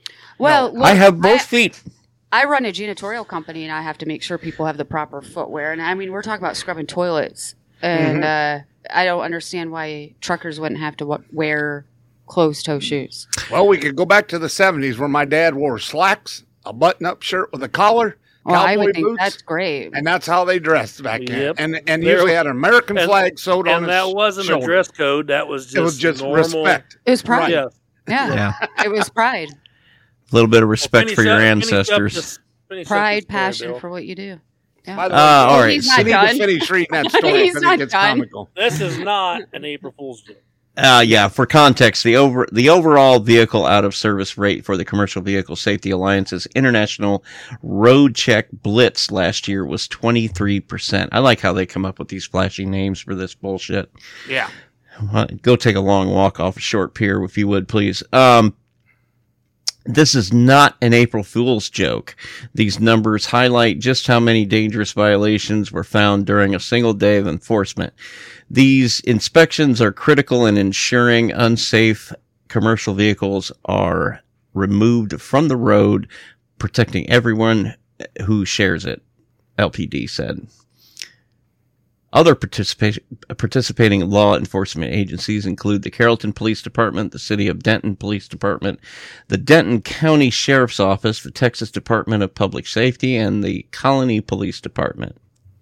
Speaker 3: Well, look,
Speaker 4: I have both
Speaker 3: I,
Speaker 4: feet.
Speaker 3: I run a janitorial company, and I have to make sure people have the proper footwear. And I mean, we're talking about scrubbing toilets, and
Speaker 5: Mm-hmm.
Speaker 3: uh, I don't understand why truckers wouldn't have to w- wear closed toe shoes.
Speaker 5: Well, we could go back to the seventies where my dad wore slacks, a button-up shirt with a collar,
Speaker 3: Well, I
Speaker 5: cowboy
Speaker 3: would think
Speaker 5: boots,
Speaker 3: that's great.
Speaker 5: and that's how they dressed back then.
Speaker 6: Yep.
Speaker 5: And and
Speaker 6: There-
Speaker 5: usually had an American
Speaker 6: and-
Speaker 5: flag sewed on
Speaker 6: And
Speaker 5: his
Speaker 6: that wasn't
Speaker 5: shoulder.
Speaker 6: a dress code. That was just
Speaker 5: It was just
Speaker 6: normal.
Speaker 5: respect.
Speaker 3: It was pride.
Speaker 6: Yeah.
Speaker 3: Yeah,
Speaker 4: Yeah,
Speaker 3: it was pride,
Speaker 4: a little bit of respect
Speaker 6: Finish
Speaker 4: for your
Speaker 6: up- finish up
Speaker 4: ancestors.
Speaker 6: this- finish up
Speaker 3: pride,
Speaker 6: this story,
Speaker 3: passion
Speaker 6: Bill.
Speaker 3: for what you do. Yeah.
Speaker 5: By the
Speaker 4: Uh,
Speaker 5: way,
Speaker 4: all
Speaker 3: Oh,
Speaker 4: right.
Speaker 3: he's
Speaker 5: you
Speaker 3: not
Speaker 5: need
Speaker 3: done.
Speaker 5: to finish reading that story
Speaker 3: He's
Speaker 5: because
Speaker 3: not
Speaker 5: it gets
Speaker 3: done.
Speaker 5: comical.
Speaker 6: This is not an April Fool's joke.
Speaker 4: Uh, yeah, for context, the over the overall vehicle out of service rate for the Commercial Vehicle Safety Alliance's International Road Check Blitz last year was twenty-three percent. I like how they come up with these flashy names for this bullshit.
Speaker 5: Yeah.
Speaker 4: Well, go take a long walk off a short pier, if you would, please. Um, this is not an April Fool's joke. These numbers highlight just how many dangerous violations were found during a single day of enforcement. These inspections are critical in ensuring unsafe commercial vehicles are removed from the road, protecting everyone who shares it, L P D said. Other participa- participating law enforcement agencies include the Carrollton Police Department, the City of Denton Police Department, the Denton County Sheriff's Office, the Texas Department of Public Safety, and the Colony Police Department.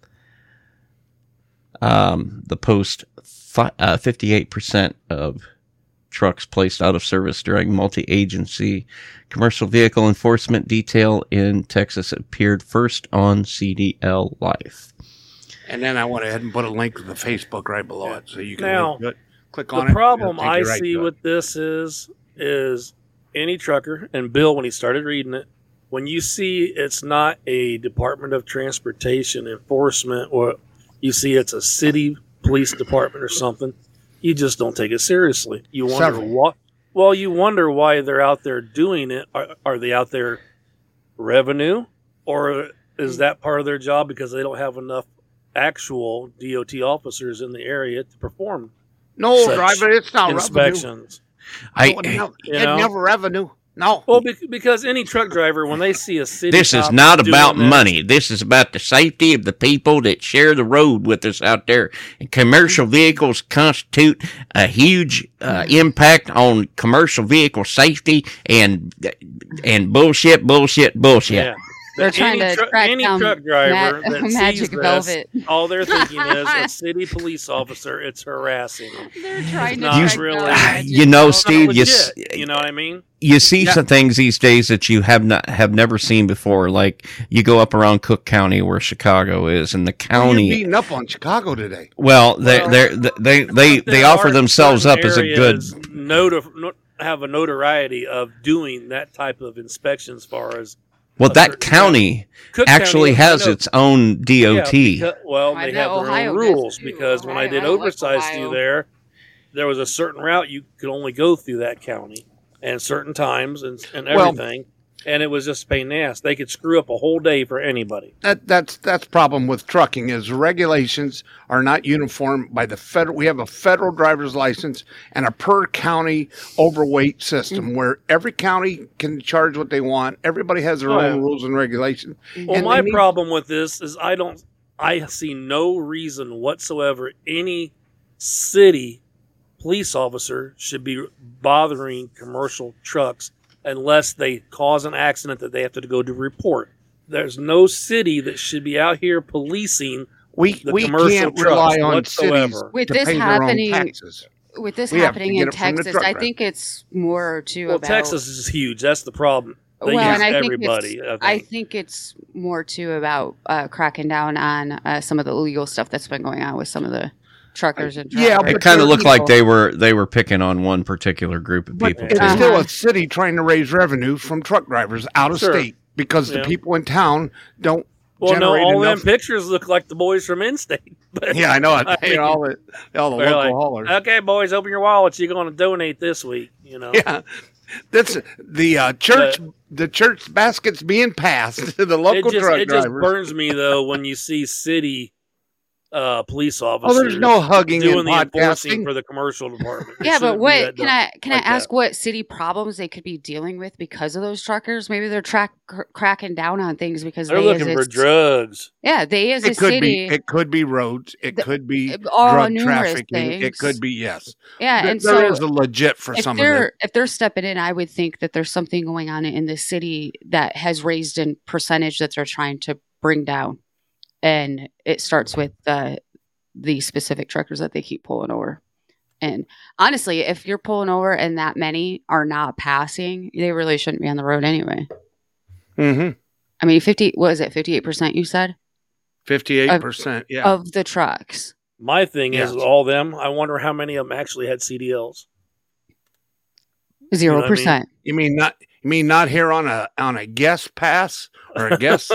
Speaker 4: Um, the Post, fi- uh, fifty-eight percent of trucks placed out of service during multi-agency commercial vehicle enforcement detail in Texas appeared first on C D L Life.
Speaker 5: And then I went ahead and put a link to the Facebook right below it, so you can
Speaker 6: Now,
Speaker 5: link it, click on it.
Speaker 6: The problem
Speaker 5: it'll take
Speaker 6: I
Speaker 5: you right
Speaker 6: see
Speaker 5: to it.
Speaker 6: with this is, is any trucker, and Bill, when he started reading it, when you see it's not a Department of Transportation enforcement, or you see it's a city police department or something, you just don't take it seriously. You wonder
Speaker 5: Several.
Speaker 6: what. Well, you wonder why they're out there doing it. Are, are they out there revenue, or is that part of their job because they don't have enough actual D O T officers in the area to perform
Speaker 5: No,
Speaker 6: such
Speaker 5: driver, it's not revenue.
Speaker 6: inspections?
Speaker 4: I,
Speaker 5: No, no,
Speaker 6: you
Speaker 5: it
Speaker 6: know?
Speaker 5: never revenue. No.
Speaker 6: Well, bec- because any truck driver, when they see a city,
Speaker 4: this is
Speaker 6: cop
Speaker 4: not
Speaker 6: doing
Speaker 4: about
Speaker 6: that-
Speaker 4: money. This is about the safety of the people that share the road with us out there. And commercial vehicles constitute a huge uh, impact on commercial vehicle safety and and bullshit, bullshit, bullshit.
Speaker 6: Yeah.
Speaker 3: They're trying
Speaker 6: any
Speaker 3: to
Speaker 6: tru-
Speaker 3: crack
Speaker 6: any
Speaker 3: down
Speaker 6: truck driver
Speaker 3: ma-
Speaker 6: that sees
Speaker 3: magic
Speaker 6: this,
Speaker 3: velvet.
Speaker 6: all they're thinking is a city police officer. It's harassing them.
Speaker 3: They're trying to
Speaker 6: not
Speaker 3: track
Speaker 6: really-
Speaker 3: down
Speaker 4: Ah,
Speaker 3: magic
Speaker 4: you know,
Speaker 3: velvet.
Speaker 6: It's not
Speaker 4: Steve, you, s-
Speaker 6: legit, you know what I mean?
Speaker 4: you see
Speaker 5: Yeah.
Speaker 4: some things these days that you have not have never seen before. Like you go up around Cook County where Chicago is, and the
Speaker 5: You're
Speaker 4: county.
Speaker 5: beating up on Chicago today.
Speaker 4: Well, they
Speaker 6: Well,
Speaker 4: they they they they
Speaker 6: There
Speaker 4: offer
Speaker 6: are
Speaker 4: themselves
Speaker 6: certain
Speaker 4: up as a good.
Speaker 6: areas noti- no- have a notoriety of doing that type of inspection as far as
Speaker 4: Well,
Speaker 6: a
Speaker 4: that
Speaker 6: certain
Speaker 4: county
Speaker 6: Cook
Speaker 4: actually
Speaker 6: County, I
Speaker 4: has
Speaker 6: know-
Speaker 4: its own D O T.
Speaker 6: Yeah, because- well,
Speaker 3: I
Speaker 6: they
Speaker 3: know
Speaker 6: have their
Speaker 3: Ohio
Speaker 6: own
Speaker 3: does
Speaker 6: rules
Speaker 3: too.
Speaker 6: because when I
Speaker 3: Ohio-
Speaker 6: did
Speaker 3: I like
Speaker 6: oversize
Speaker 3: Ohio.
Speaker 6: through there, there was a certain route you could only go through that county and certain times and, and
Speaker 5: Well-
Speaker 6: everything. And it was just a pain in the ass. They could screw up a whole day for anybody.
Speaker 5: That that's that's problem with trucking is regulations are not uniform by the federal. We have a federal driver's license and a per county overweight system where every county can charge what they want. Everybody has their
Speaker 6: Oh,
Speaker 5: own
Speaker 6: yeah.
Speaker 5: rules and regulations.
Speaker 6: Well,
Speaker 5: And
Speaker 6: my
Speaker 5: they need-
Speaker 6: problem with this is I don't, I see no reason whatsoever any city police officer should be bothering commercial trucks unless they cause an accident that they have to go to report. There's no city that should be out here policing.
Speaker 5: we
Speaker 6: the
Speaker 5: we
Speaker 6: commercial
Speaker 5: can't
Speaker 6: trucks
Speaker 5: rely on
Speaker 6: whatsoever.
Speaker 5: cities
Speaker 3: With
Speaker 5: to
Speaker 3: this
Speaker 5: pay
Speaker 3: happening-
Speaker 5: their own taxes.
Speaker 3: With this
Speaker 5: We have to
Speaker 3: happening
Speaker 5: get
Speaker 3: in
Speaker 5: it from the
Speaker 3: Texas,
Speaker 5: truck
Speaker 3: I
Speaker 5: driver.
Speaker 3: think it's more too
Speaker 6: Well,
Speaker 3: about
Speaker 6: Texas is huge. That's the problem. They
Speaker 3: well,
Speaker 6: use
Speaker 3: and I think
Speaker 6: everybody.
Speaker 3: it's,
Speaker 6: I
Speaker 3: I
Speaker 6: think.
Speaker 3: think it's more too about uh, cracking down on uh, some of the illegal stuff that's been going on with some of the truckers and
Speaker 5: Yeah,
Speaker 3: drivers.
Speaker 4: It
Speaker 5: but
Speaker 4: kind of
Speaker 5: there-
Speaker 4: looked like they were they were picking on one particular group of
Speaker 5: But
Speaker 4: people.
Speaker 5: it's
Speaker 4: too.
Speaker 3: Uh-huh.
Speaker 5: still a city trying to raise revenue from truck drivers out of
Speaker 6: Sure.
Speaker 5: state because
Speaker 6: Yeah.
Speaker 5: the people in town don't
Speaker 6: Well, no,
Speaker 5: generate
Speaker 6: all
Speaker 5: enough.
Speaker 6: them pictures look like the boys from In-State. But-
Speaker 5: Yeah, I know it.
Speaker 6: I
Speaker 5: You know,
Speaker 6: mean,
Speaker 5: all the all the
Speaker 6: they're
Speaker 5: local
Speaker 6: like,
Speaker 5: haulers.
Speaker 6: okay, boys, open your wallets. You're going to donate this week. You know.
Speaker 5: Yeah, that's the uh, church. the church baskets being passed to the local
Speaker 6: it just,
Speaker 5: truck
Speaker 6: it just
Speaker 5: drivers.
Speaker 6: burns me though when you see city uh, police
Speaker 5: Oh,
Speaker 6: officers.
Speaker 5: there's no hugging
Speaker 6: doing
Speaker 5: in
Speaker 6: the enforcing
Speaker 5: podcasting.
Speaker 6: for the commercial department. It
Speaker 3: Yeah, but
Speaker 6: shouldn't be
Speaker 3: what
Speaker 6: that
Speaker 3: can
Speaker 6: dumb
Speaker 3: I can
Speaker 6: like
Speaker 3: I ask
Speaker 6: that.
Speaker 3: what city problems they could be dealing with because of those truckers? Maybe they're track cr- cracking down on things because
Speaker 6: They're
Speaker 3: they
Speaker 6: looking
Speaker 3: as
Speaker 6: for
Speaker 3: a,
Speaker 6: drugs.
Speaker 3: yeah they as a
Speaker 5: It could
Speaker 3: city
Speaker 5: be. It could be roads. It
Speaker 3: The-
Speaker 5: could be
Speaker 3: all
Speaker 5: drug
Speaker 3: numerous
Speaker 5: trafficking. It
Speaker 3: things.
Speaker 5: could be yes.
Speaker 3: yeah
Speaker 5: There-
Speaker 3: and
Speaker 5: there
Speaker 3: so
Speaker 5: is a legit for
Speaker 3: if
Speaker 5: some of
Speaker 3: they're
Speaker 5: them.
Speaker 3: if they're stepping in, I would think that there's something going on in the city that has raised in percentage that they're trying to bring down, and it starts with uh, the specific truckers that they keep pulling over. And honestly, if you're pulling over and that many are not passing, they really shouldn't be on the road anyway.
Speaker 5: Mm-hmm.
Speaker 3: I mean, fifty what is it? Fifty-eight percent you said
Speaker 5: Fifty-eight percent. Yeah.
Speaker 3: of the trucks
Speaker 6: My thing
Speaker 5: Yes.
Speaker 6: is, all them, I wonder how many of them actually had C D Ls.
Speaker 3: Zero
Speaker 6: what I mean?
Speaker 3: percent.
Speaker 5: You mean not? You mean not here on a on a guest pass or a guest?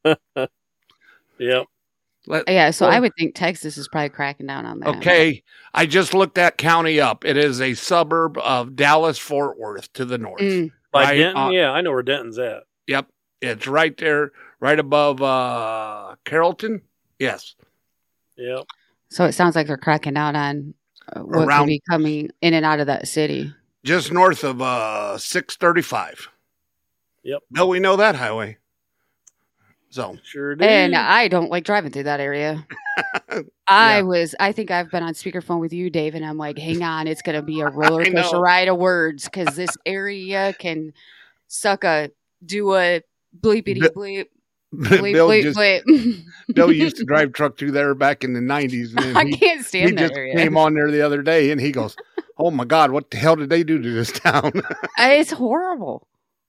Speaker 6: Yep.
Speaker 5: Let-
Speaker 3: Yeah, so
Speaker 5: well,
Speaker 3: I would think Texas is probably cracking down on that.
Speaker 5: Okay, I just looked that county up. It is a suburb of Dallas Fort Worth to the north.
Speaker 3: Mm.
Speaker 6: By
Speaker 5: Right,
Speaker 6: Denton,
Speaker 5: uh,
Speaker 6: yeah, I know where Denton's at.
Speaker 5: Yep, it's right there, right above uh, Carrollton. Yes,
Speaker 6: Yep.
Speaker 3: So it sounds like they're cracking down on uh, what
Speaker 5: Around-
Speaker 3: could be coming in and out of that city.
Speaker 5: just north of uh, six thirty-five.
Speaker 6: Yep.
Speaker 5: No, we know that highway. So
Speaker 6: Sure do.
Speaker 3: And I don't like driving through that area. I
Speaker 5: Yeah.
Speaker 3: was, I think I've been on speakerphone with you, Dave, and I'm like, hang on, it's going to be a roller
Speaker 5: I know.
Speaker 3: coaster ride of words because this area can suck a, do a bleepity
Speaker 5: Bi-
Speaker 3: bleep, bleep,
Speaker 5: Bill
Speaker 3: bleep,
Speaker 5: just
Speaker 3: bleep.
Speaker 5: Bill used to drive truck through there back in the nineties.
Speaker 3: I
Speaker 5: He,
Speaker 3: can't
Speaker 5: he
Speaker 3: stand that
Speaker 5: just
Speaker 3: area.
Speaker 5: came on there the other day, and he goes, "Oh my God, what the hell did they do to this town?"
Speaker 3: Uh, It's horrible.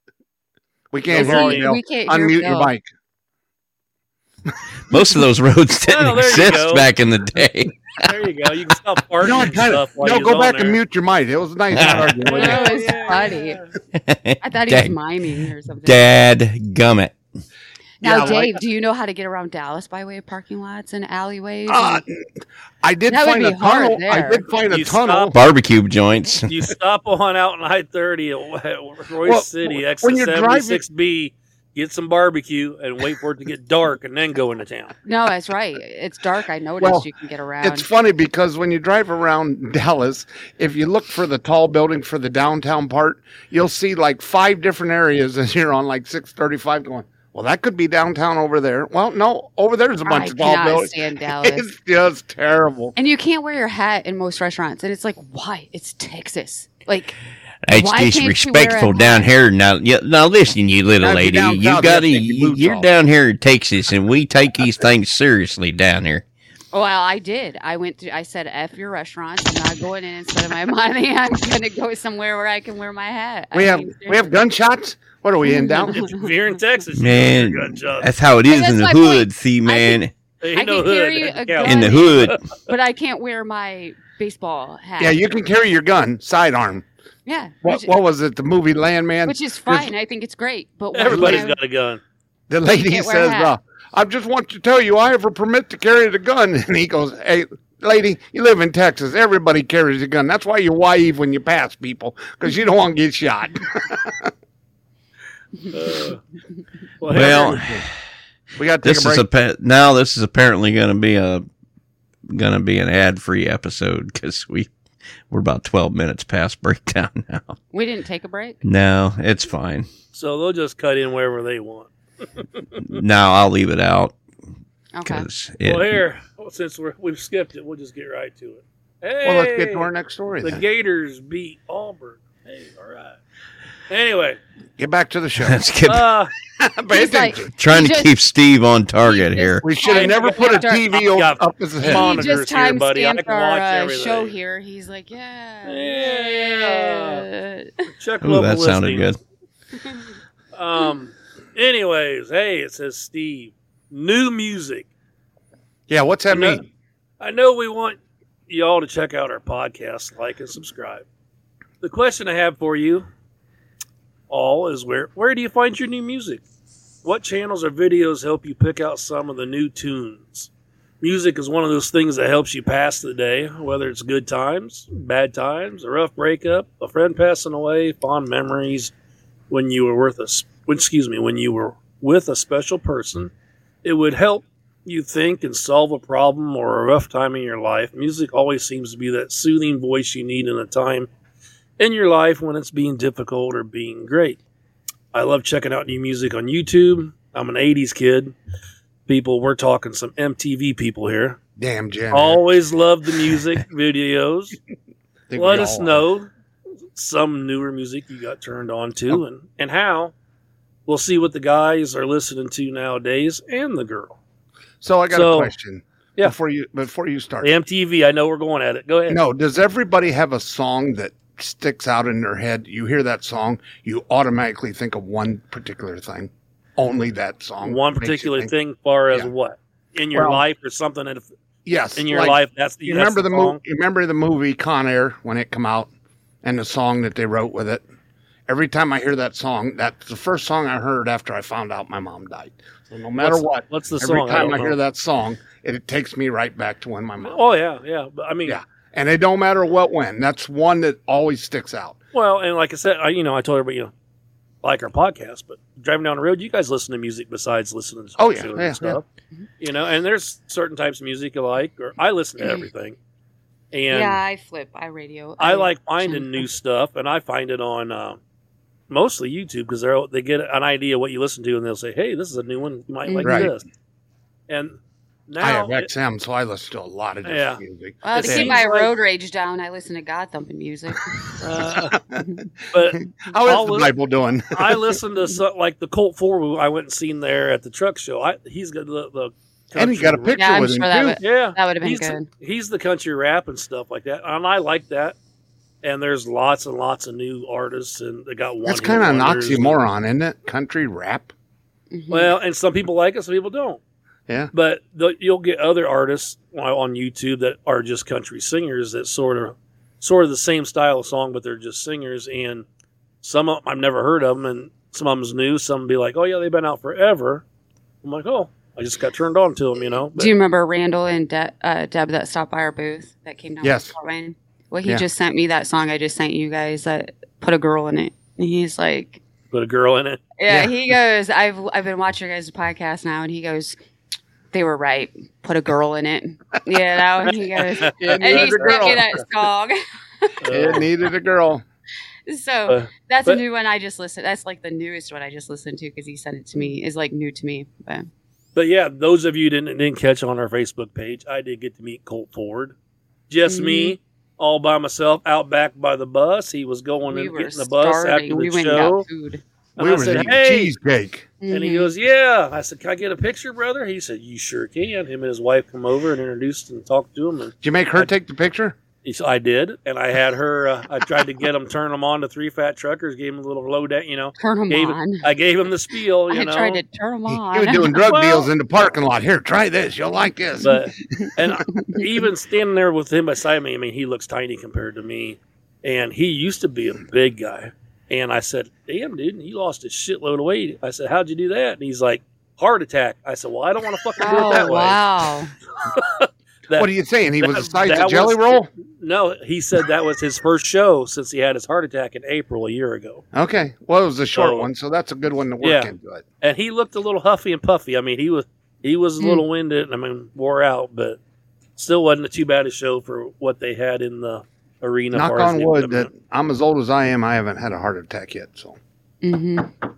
Speaker 5: we can't
Speaker 6: No
Speaker 5: hear you,
Speaker 6: volume.
Speaker 5: Bill.
Speaker 3: We can't hear
Speaker 5: Unmute
Speaker 3: Bill.
Speaker 5: your mic.
Speaker 4: Most of those roads didn't
Speaker 6: Well, there you
Speaker 4: exist
Speaker 6: go.
Speaker 4: back in the day.
Speaker 6: There you go. You can stop farting
Speaker 5: No,
Speaker 6: and
Speaker 5: kinda-
Speaker 6: stuff while
Speaker 5: no,
Speaker 6: you're
Speaker 5: go
Speaker 6: on
Speaker 5: back
Speaker 6: there.
Speaker 5: and mute your mic. It was nice not arguing with you.
Speaker 3: That was
Speaker 6: Yeah,
Speaker 3: funny.
Speaker 6: yeah.
Speaker 3: I thought he was
Speaker 4: Dad-
Speaker 3: miming or something.
Speaker 4: Dad gummit.
Speaker 3: Now,
Speaker 5: Yeah, like-
Speaker 3: Dave, do you know how to get around Dallas by way of parking lots and alleyways?
Speaker 5: Uh,
Speaker 3: and-
Speaker 5: I did
Speaker 3: That would
Speaker 5: find
Speaker 3: be
Speaker 5: a tunnel.
Speaker 3: hard
Speaker 5: I
Speaker 3: there.
Speaker 5: did find a
Speaker 6: You
Speaker 5: tunnel.
Speaker 6: stop-
Speaker 4: Barbecue joints.
Speaker 6: You stop on out in I thirty at Royce
Speaker 5: Well,
Speaker 6: City,
Speaker 5: when
Speaker 6: exit
Speaker 5: you're
Speaker 6: seventy-six B, get some barbecue and wait for it to get dark and then go into town.
Speaker 3: No, that's right. It's dark. I noticed
Speaker 5: Well,
Speaker 3: you can get around.
Speaker 5: It's funny because when you drive around Dallas, if you look for the tall building for the downtown part, you'll see like five different areas as you're on like six thirty-five going, well, that could be downtown over there. Well, no, over there's a bunch
Speaker 3: I
Speaker 5: of tall
Speaker 3: cannot
Speaker 5: buildings.
Speaker 3: stand Dallas.
Speaker 5: It's just terrible.
Speaker 3: And you can't wear your hat in most restaurants. And it's like, why? It's Texas. Like,
Speaker 4: It's
Speaker 3: Why can't you wear
Speaker 4: disrespectful
Speaker 3: a
Speaker 4: down
Speaker 3: hat?
Speaker 4: here. Now, yeah, now listen, you little
Speaker 5: Now, if
Speaker 4: lady,
Speaker 5: you're down
Speaker 4: you
Speaker 5: south,
Speaker 4: got to.
Speaker 5: you have to take your boots
Speaker 4: You're
Speaker 5: off.
Speaker 4: down here in Texas, and we take these things seriously down here.
Speaker 3: well, I did. I went through, I said, F your restaurants. I'm not going in and spending my money. I'm going to go somewhere where I can wear my hat.
Speaker 5: We
Speaker 3: I
Speaker 5: have
Speaker 3: mean,
Speaker 5: we have gunshots. What are we in down?
Speaker 6: If you're in Texas, you
Speaker 4: Man,
Speaker 6: know you're gunshot.
Speaker 4: that's how it is
Speaker 3: That's
Speaker 4: in the
Speaker 3: my
Speaker 4: hood.
Speaker 3: point.
Speaker 4: See, man,
Speaker 6: Ain't
Speaker 3: I
Speaker 6: no
Speaker 3: can carry
Speaker 6: hood.
Speaker 3: a
Speaker 6: at the county.
Speaker 4: in the
Speaker 3: gun.
Speaker 4: hood.
Speaker 3: But I can't wear my baseball hat.
Speaker 5: Yeah, you can carry your gun sidearm.
Speaker 3: Yeah.
Speaker 5: What
Speaker 3: Which,
Speaker 5: what was it? The movie Landman.
Speaker 3: which is fine. I think it's great. But when
Speaker 6: Everybody's
Speaker 3: you-
Speaker 6: got a gun.
Speaker 5: The lady
Speaker 3: can't wear a
Speaker 5: says,
Speaker 3: hat.
Speaker 5: uh, "I just want to tell you, I have a permit to carry the gun." And he goes, "Hey, lady, you live in Texas. Everybody carries a gun. That's why you wave when you pass people, because you don't want to get shot."
Speaker 6: Uh, well,
Speaker 4: Well,
Speaker 6: hey,
Speaker 5: We got to take
Speaker 4: this
Speaker 5: a break.
Speaker 4: is a pa- now. This is apparently going to be a going to be an ad free episode because we we're about twelve minutes past breakdown now.
Speaker 3: we didn't take a break.
Speaker 4: No, it's fine.
Speaker 6: so they'll just cut in wherever they want.
Speaker 4: Now I'll leave it out
Speaker 3: Okay.
Speaker 4: because it.
Speaker 6: Well, here, well, since we're, we've skipped it, we'll just get right to it. Hey,
Speaker 5: Well, let's get to our next story
Speaker 6: The
Speaker 5: then.
Speaker 6: Gators beat Auburn. Hey, all right. Anyway,
Speaker 5: Get back to the show.
Speaker 4: Let's get
Speaker 6: uh,
Speaker 5: Pay
Speaker 3: He's like,
Speaker 5: attention.
Speaker 4: trying
Speaker 3: he
Speaker 4: to
Speaker 3: just-
Speaker 4: keep Steve on target
Speaker 3: he
Speaker 4: here.
Speaker 5: We should have
Speaker 3: I-
Speaker 5: never put a T V
Speaker 6: I've got-
Speaker 5: up his
Speaker 6: Come
Speaker 5: head.
Speaker 6: on.
Speaker 3: He
Speaker 6: monitors
Speaker 3: just
Speaker 6: here,
Speaker 3: time
Speaker 6: buddy. I
Speaker 3: stamped
Speaker 6: can
Speaker 3: our
Speaker 6: watch
Speaker 3: uh,
Speaker 6: everything.
Speaker 3: show here. He's like, yeah,
Speaker 6: Yeah. check
Speaker 4: Ooh,
Speaker 6: local
Speaker 4: that sounded
Speaker 6: listings.
Speaker 4: good.
Speaker 6: Um. Anyways, hey, it says Steve. New music.
Speaker 5: Yeah, what's that
Speaker 6: I know,
Speaker 5: mean?
Speaker 6: I know we want y'all to check out our podcast, like and subscribe. The question I have for you all is where where do you find your new music? What channels or videos help you pick out some of the new tunes? Music is one of those things that helps you pass the day, whether it's good times, bad times, a rough breakup, a friend passing away, fond memories when you were with us. Excuse me, when you were with a special person. It would help you think and solve a problem or a rough time in your life. Music always seems to be that soothing voice you need in a time in your life when it's being difficult or being great. I love checking out new music on YouTube. I'm an eighties kid. People, we're talking some M T V people here.
Speaker 5: Damn, Jen.
Speaker 6: Always love the music videos.
Speaker 5: Think
Speaker 6: Let
Speaker 5: we
Speaker 6: us
Speaker 5: all are.
Speaker 6: know some newer music you got turned on to and, and how. We'll see what the guys are listening to nowadays and the girl.
Speaker 5: So I got
Speaker 6: So,
Speaker 5: a question.
Speaker 6: yeah.
Speaker 5: Before you before you start.
Speaker 6: The M T V, I know we're going at it. Go ahead.
Speaker 5: No, does everybody have a song that sticks out in their head? You hear that song, you automatically think of one particular thing. Only that song.
Speaker 6: One
Speaker 5: makes you
Speaker 6: particular
Speaker 5: think-
Speaker 6: thing, far as
Speaker 5: Yeah.
Speaker 6: what? In your
Speaker 5: Well-
Speaker 6: life or something that
Speaker 5: Yes.
Speaker 6: in your
Speaker 5: like,
Speaker 6: life. That's the
Speaker 5: You
Speaker 6: that's
Speaker 5: remember the,
Speaker 6: song.
Speaker 5: movie? You remember the movie Con Air when it come out, and the song that they wrote with it. Every time I hear that song, that's the first song I heard after I found out my mom died. So no matter
Speaker 6: What's-
Speaker 5: what,
Speaker 6: what's the
Speaker 5: every
Speaker 6: song? I
Speaker 5: time
Speaker 6: don't
Speaker 5: I, hear
Speaker 6: know.
Speaker 5: that song, it, it takes me right back to when my mom.
Speaker 6: Oh yeah, yeah. But I mean,
Speaker 5: Yeah, and it don't matter what when. That's one that always sticks out.
Speaker 6: well, and like I said, I, you know, I told everybody, you know, like our podcast, but driving down the road, you guys listen to music besides listening to
Speaker 5: Oh,
Speaker 6: shows
Speaker 5: yeah,
Speaker 6: and
Speaker 5: yeah,
Speaker 6: stuff. You know, and there's certain types of music you like, or I listen to everything. And
Speaker 3: yeah, I flip. I radio.
Speaker 6: I like finding new stuff, and I find it on uh, mostly YouTube because they they get an idea of what you listen to, and they'll say, "Hey, this is a new one. You might like
Speaker 5: Right.
Speaker 6: this." And now,
Speaker 5: I have X M, so I listen to a lot of different
Speaker 6: Yeah.
Speaker 5: music.
Speaker 3: Well,
Speaker 6: It
Speaker 3: to keep
Speaker 6: seems
Speaker 3: my
Speaker 6: like-
Speaker 3: road rage down, I listen to God thumping music.
Speaker 6: uh, but
Speaker 5: How is
Speaker 6: I'll
Speaker 5: the
Speaker 6: li-
Speaker 5: Bible doing?
Speaker 6: I listen to some, like the Colt Four. I went and seen there at the truck show. I, he's got the, the
Speaker 5: And he got a
Speaker 6: country-
Speaker 5: picture
Speaker 3: Yeah, I'm
Speaker 5: with
Speaker 3: sure
Speaker 5: him
Speaker 3: that
Speaker 5: too.
Speaker 3: would-
Speaker 6: Yeah,
Speaker 3: That would have been
Speaker 6: he's,
Speaker 3: good.
Speaker 6: He's the country rap and stuff like that, and I like that. And there's lots and lots of new artists, and they got one.
Speaker 5: That's
Speaker 6: hit
Speaker 5: kind of an
Speaker 6: wonders.
Speaker 5: oxymoron, isn't it? Country rap.
Speaker 3: Mhm.
Speaker 6: Well, and some people like it, some people don't.
Speaker 5: Yeah.
Speaker 6: But the, you'll get other artists on YouTube that are just country singers that sort of, sort of the same style of song, but they're just singers. And some of, I've never heard of them, and some of them's new. Some be like, "Oh yeah, they've been out forever." I'm like, "Oh, I just got turned on to them," you know. But,
Speaker 3: Do you remember Randall and De- uh, Deb that stopped by our booth that came down?
Speaker 5: Yes.
Speaker 3: to Fort Wayne? Well, he
Speaker 5: Yeah.
Speaker 3: just sent me that song I just sent you guys that put a girl in it. And he's like,
Speaker 6: put a girl in it.
Speaker 3: yeah,
Speaker 5: Yeah.
Speaker 3: he goes, I've I've been watching your guys' podcast now, and he goes, they were right. Put a girl in it. You know, and he goes,
Speaker 5: It
Speaker 3: and he
Speaker 5: needed a
Speaker 3: sent me
Speaker 5: girl.
Speaker 3: that song.
Speaker 5: It needed a girl.
Speaker 3: So
Speaker 6: Uh,
Speaker 3: that's
Speaker 6: but-
Speaker 3: a new one I just listened. That's like the newest one I just listened to because he sent it to me. Is like new to me. But
Speaker 6: But yeah, those of you didn't didn't catch on our Facebook page, I did get to meet Colt Ford. Just
Speaker 3: Mm-hmm.
Speaker 6: me, all by myself, out back by the bus. He was going
Speaker 3: we
Speaker 6: and
Speaker 3: were
Speaker 6: getting the bus after
Speaker 3: starving.
Speaker 6: the
Speaker 3: We went
Speaker 6: show.
Speaker 3: and got food.
Speaker 6: And
Speaker 5: we
Speaker 6: I
Speaker 5: were
Speaker 6: said,
Speaker 5: eating
Speaker 6: "Hey,"
Speaker 5: cheesecake.
Speaker 6: and he
Speaker 3: Mhm.
Speaker 6: goes, "Yeah." I said, "Can I get a picture, brother?" He said, "You sure can." Him and his wife come over and introduced and talked to him, and
Speaker 5: Did you make her take the picture?
Speaker 6: he said, "I did." And I had her. Uh, I tried to get him, turn him on to Three Fat Truckers, gave him a little low down, you know.
Speaker 3: Turn them
Speaker 6: Gave,
Speaker 3: on.
Speaker 6: I gave him the spiel, you
Speaker 3: I
Speaker 6: know.
Speaker 3: tried to turn them
Speaker 5: He,
Speaker 3: on.
Speaker 5: he was doing drug
Speaker 6: Well-
Speaker 5: deals in the parking lot. Here, try this. You'll like this.
Speaker 6: But and even standing there with him beside me, I mean, he looks tiny compared to me, and he used to be a big guy. And I said, "Damn, dude, he lost a shitload of weight." I said, "How'd you do that?" And he's like, "Heart attack." I said, "Well, I don't want to fucking do
Speaker 3: Oh
Speaker 6: it that way."
Speaker 3: wow!
Speaker 6: That-
Speaker 5: what are you saying? He was the
Speaker 6: that-
Speaker 5: size
Speaker 6: that
Speaker 5: of Jelly
Speaker 6: was-
Speaker 5: Roll?
Speaker 6: No, he said that was his first show since he had his heart attack in April a year ago.
Speaker 5: Okay. Well, it was a short
Speaker 6: So-
Speaker 5: one, so that's a good one to work
Speaker 6: Yeah.
Speaker 5: into it.
Speaker 6: And he looked a little huffy and puffy. I mean, he was he was a
Speaker 3: Hmm.
Speaker 6: little winded and I mean wore out, but still wasn't too bad a show for what they had in the arena.
Speaker 5: Knock
Speaker 6: far as
Speaker 5: on
Speaker 6: the
Speaker 5: wood that
Speaker 6: equipment.
Speaker 5: I'm as old as I am. I haven't had a heart attack yet, so
Speaker 3: hmm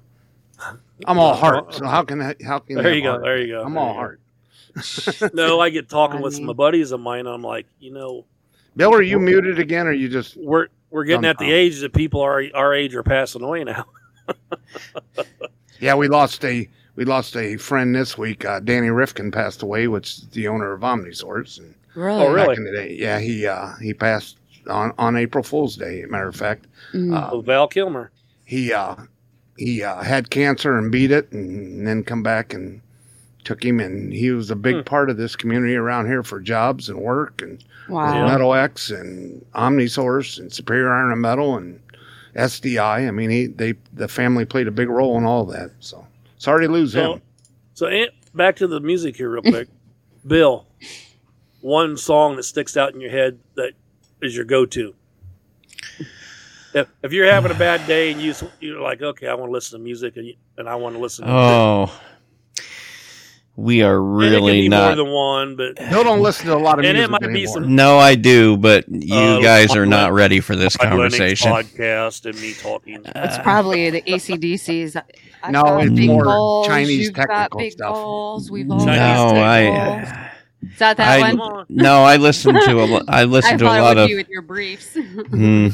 Speaker 5: I'm all heart. So how can I, how can
Speaker 6: There
Speaker 5: have
Speaker 6: you go.
Speaker 5: heart?
Speaker 6: There you go.
Speaker 5: I'm
Speaker 6: there
Speaker 5: all
Speaker 6: you go.
Speaker 5: heart.
Speaker 6: No, I get talking with
Speaker 3: Funny.
Speaker 6: some buddies of mine. And I'm like, you know,
Speaker 5: Bill, are you muted again, or you just?
Speaker 6: we're we're getting at the
Speaker 5: Somehow.
Speaker 6: age that people our our age are passing away now.
Speaker 5: Yeah, we lost a we lost a friend this week. Uh, Danny Rifkin passed away, which is the owner of Omnisource. And
Speaker 3: Really?
Speaker 6: Oh, really?
Speaker 5: back in the day, yeah, he uh, he passed on on April Fool's Day. As a matter of fact,
Speaker 3: Mhm.
Speaker 5: uh,
Speaker 6: Oh, Val Kilmer.
Speaker 5: he uh, he uh, had cancer and beat it, and then come back and took him. And he was a big
Speaker 6: Hmm.
Speaker 5: part of this community around here for jobs and work and
Speaker 3: Wow.
Speaker 5: Metal X and Omnisource and Superior Iron and Metal and S D I. I mean, he they the family played a big role in all that. So sorry to lose
Speaker 6: So,
Speaker 5: him.
Speaker 6: so Aunt, back to the music here, real quick. Bill, one song that sticks out in your head that is your go-to. If, if you're having a bad day and you s- you're like, okay, I want to listen to music and, you, and I want to listen. to
Speaker 4: Oh, we are
Speaker 6: And it can
Speaker 4: really
Speaker 6: be more
Speaker 4: not.
Speaker 6: than one, but
Speaker 5: Bill don't listen to a lot of
Speaker 6: And it
Speaker 5: music
Speaker 6: might be
Speaker 5: anymore.
Speaker 6: some-
Speaker 4: No, I do, but you
Speaker 6: Uh,
Speaker 4: guys are
Speaker 6: Todd
Speaker 4: not
Speaker 6: Len-
Speaker 4: ready for this
Speaker 6: Todd Lenning's
Speaker 4: conversation.
Speaker 6: podcast and me talking.
Speaker 3: It's probably the A C D Cs. I've
Speaker 5: No,
Speaker 3: got
Speaker 4: it's
Speaker 3: big
Speaker 4: more
Speaker 3: balls,
Speaker 5: Chinese
Speaker 3: you've got
Speaker 5: technical
Speaker 3: big
Speaker 5: stuff.
Speaker 3: balls, we've all
Speaker 6: Chinese
Speaker 3: got
Speaker 4: No,
Speaker 3: big
Speaker 4: I.
Speaker 3: balls. Is that that
Speaker 4: I-
Speaker 6: Come
Speaker 3: one?
Speaker 6: on.
Speaker 4: No, I listen to a. lo- I listen
Speaker 3: I
Speaker 4: to a
Speaker 3: thought it
Speaker 4: lot
Speaker 3: would
Speaker 4: of.
Speaker 3: be with your briefs.
Speaker 4: Mm,